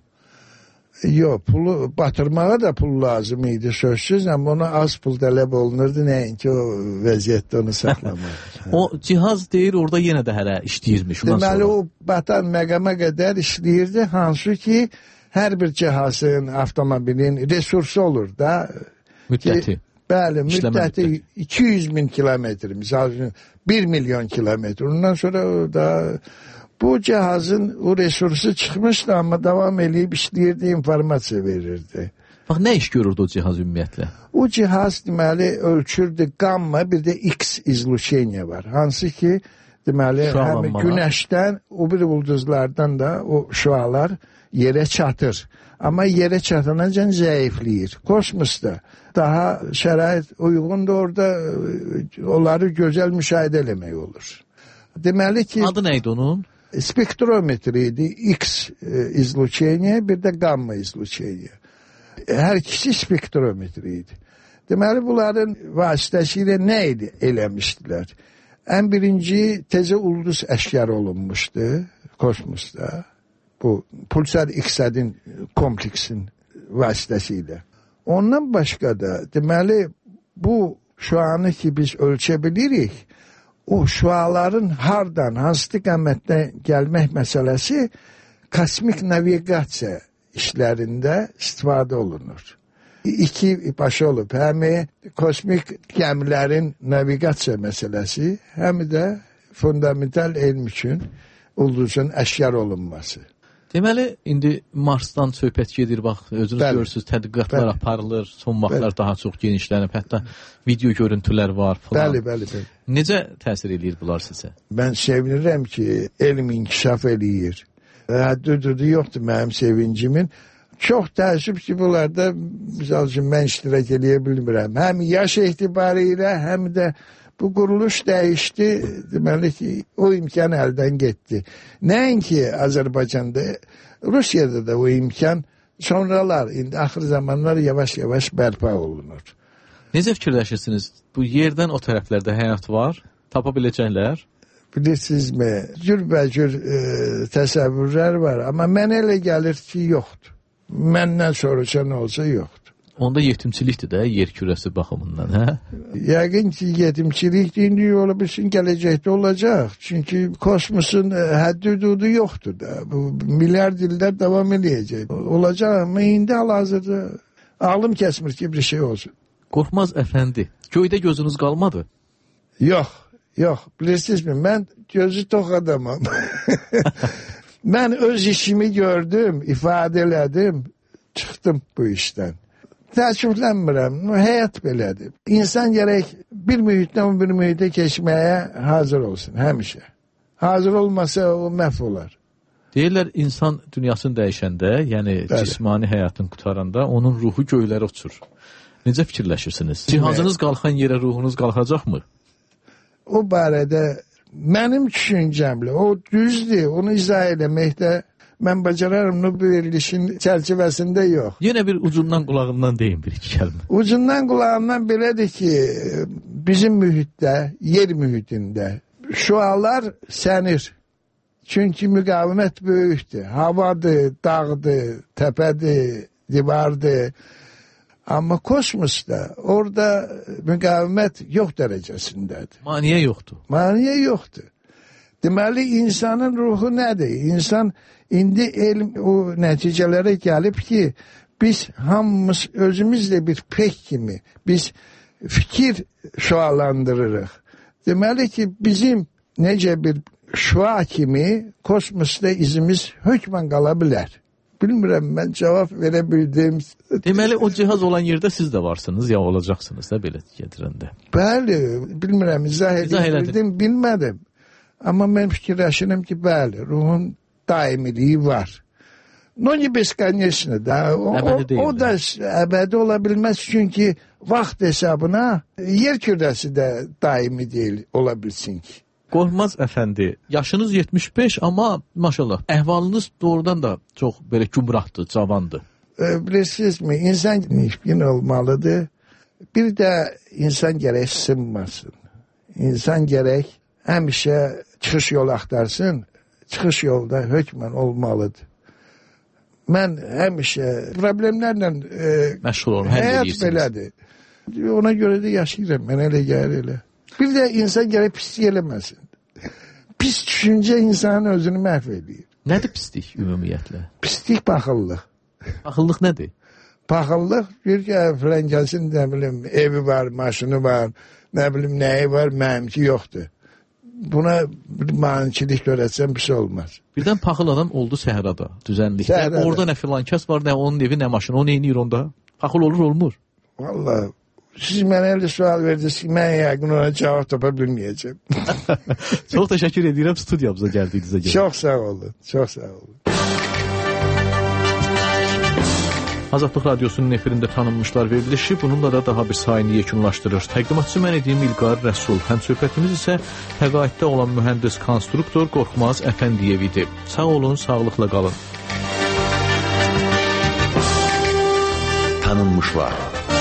Yox, pulu batırmağa da pul lazım idi sözsüz, amma ona az pul tələb olunurdu, nəinki o vəziyyətdə onu saxlamaq. O cihaz deyir, orada yenə də hələ işləyirmiş. Deməli, o batan məqama qədər işləyirdi, hansı ki, hər bir cihazın, avtomobilin resursu olur da. Müddəti. Bəli, müddəti 200.000 kilometr, misal üçün 1 milyon kilometr. Ondan sonra o da... Bu cihazın o resursu çıxmışdı, amma davam eləyib işləyirdi, informasiya verirdi. Bax, nə iş görürdü o cihaz ümumiyyətlə? O cihaz deməli ölçürdü qamma, bir də X izluçeniya var. Hansı ki, Deməli, həm günəşdən, o bir ulduzlardan da o şüalar yerə çatır. Amma yerə çatanacan zəifləyir. Kosmosda daha şərait uyğundur, orada onları gözəl müşahidə eləmək olur. Deməli ki... Adı neydi onun? Spektrometri idi. X izluçeniya, bir də gamma izluçeniya. Hər ikisi spektrometri idi. Deməli, bunların vasitəsilə nə eləmişdilər? Ən birinci tezə ulduz əşkar olunmuşdu kosmosda. Bu pulsar X-ədin kompleksin vasitəsilə. Ondan başqa da, deməli, bu şuanı ki biz ölçə bilirik, o şuaların hardan, hansı istiqamətdən gəlmək məsələsi kosmik naviqasiya işlərində istifadə olunur. İki başı olub, həm kosmik gəmilərin naviqasiya məsələsi, həm də fundamental elm üçün ulduzun əşkar olunması. Deməli, indi Marsdan söhbət gedir, bax, özünüz görürsünüz, tədqiqatlar aparılır, son vaxtlar daha çox genişlənib, hətta video görüntülər var falan. Bəli. Necə təsir edir bunlar sizə? Mən sevinirəm ki, elm inkişaf eləyir. Həddi yoxdur mənim sevincimin. Çox təəssüf ki, bunlarda, misal üçün, mən iştirak eləyə bilmirəm. Həm yaş etibarı ilə, həm də bu quruluş dəyişdi, deməli ki, o imkan əldən getdi. Nəinki Azərbaycanda, Rusiyada da o imkan sonralar, indi axır zamanlar yavaş-yavaş bərpa olunur. Necə fikirləşirsiniz? Bu yerdən o tərəflərdə həyat var, tapa biləcəklər? Bilirsinizmi, cürbəcür təsəvvürlər var, amma mən elə gəlir ki, yoxdur. Məndən soruşan olsa yoxdur. Onda yetimçilikdir də yer kürəsi baxımından, hə? Yəqin ki, yetimçilik indi ola bilsin, gələcəkdə olacaq. Çünki kosmosun həddi-hüdudu yoxdur da. Bu milyard illər davam edəcək. Olacaq, amma indi hal-hazırda ağlım kəsmir ki, bir şey olsun. Qorxmaz əfəndi, göydə gözünüz qalmadı? Yox. Bilirsinizmi, mən gözü tox adamam. Mən öz işimi gördüm, ifadə elədim, çıxdım bu işdən. Təəssüflənmirəm, həyat belədir. İnsan gərək bir mühitdən bir mühitə keçməyə hazır olsun, həmişə. Hazır olmasa o məhv olar. Deyirlər, insan dünyasını dəyişəndə, yəni cismani həyatını qutaranda, onun ruhu göylərə uçur. Necə fikirləşirsiniz? Cihazınız qalxan yerə ruhunuz qalxacaqmı? O barədə mənim düşüncəmlə, o düzdür, onu izah eləməkdə mən bacararım, bu verilişin çərçivəsində yox. Yenə bir ucundan qulağından deyin bir-iki kəlmə. Ucundan qulağından belədir ki, bizim mühitdə, yer mühitində şüalar sənir. Çünki müqavimət böyükdür. Havadır, dağdır, təpədir, divardır. Amma kosmosda orada müqavimət yox dərəcəsindədir. Maniyə yoxdur. Maniyə yoxdur. Deməli, insanın ruhu nədir? İnsan indi elm o nəticələrə gəlib ki, biz hamımız özümüzlə bir pek kimi, biz fikir şüalandırırıq. Deməli ki, bizim necə bir şüa kimi kosmosda izimiz hökmən qala bilər. Bilmirəm, mən cavab verə bildim. Deməli, o cihaz olan yerdə siz də varsınız, ya olacaqsınız da belə gedirəndə. Bəli, bilmirəm, izah edə bilmədim. Amma mən fikirləşirəm ki, bəli, ruhun daimiliyi var. No не бесконечно, da. O da əbədi ola bilməz, çünki vaxt hesabına yer kürəsi də daimi deyil, ola bilsin ki. Qorxmaz əfəndi, yaşınız 75, amma maşallah, əhvalınız doğrudan da çox belə gümrahdır, cavandır. Bilirsinizmi, insan nişkin olmalıdır. Bir də insan gərək sınmasın. İnsan gərək həmişə çıxış yolu axtarsın, çıxış yolda hökmən olmalıdır. Mən həmişə problemlərlə məşğul olum, həyat belədir. Ona görə də yaşayıram, mən elə gəlir elə. Bir də insan gərək pislik eləməsin. Pis düşüncə insanın özünü məhv edir. Nədir pislik ümumiyyətlə? Pislik paxıllıq. Paxıllıq nədir? Paxıllıq, bir ki, filan gəlsin, nə bilim, evi var, maşını var, nə bilim, nəyi var, mənimki yoxdur. Buna bir maniçilik görətsəm pis olmaz. Birdən paxıl adam oldu səhrada, düzənlikdə. Orada nə filan kəs var, nə onun evi, nə maşını, o neyniyir onda? Paxıl olur, olmur? Vallahi Siz mənə elə sual verdiniz ki, mən yəqin ona cavab tapa bilməyəcəm. Çox təşəkkür edirəm studiyamıza gəldiyinizə görə. Çox sağ olun, çox sağ olun. Azadlıq Radiosunun efirində tanınmışlar verilişi bununla da daha bir sayını yekunlaşdırır. Təqdimatçı mən edeyim İlqar Rəsul. Həmsöhbətimiz isə təqaüddə olan mühəndis konstruktor Qorxmaz Əfəndiyev idi. Sağ olun, sağlıqla qalın. Tanınmışlar.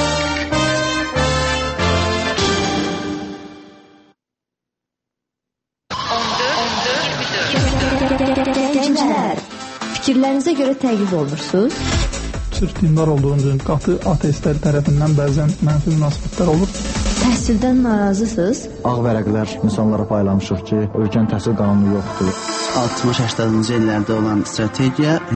Fikirlərinizə görə təqib olunursunuz? Sırf dindar olduğunuz qatı ateistlər tərəfindən bəzən mənfi münasibətlər olur. Təhsildən narazısınız? Ağ vərəqlər insanlara paylamışıq ki, ölkənin təhsil qanunu yoxdur. 60-80-cı illərdə olan strategiya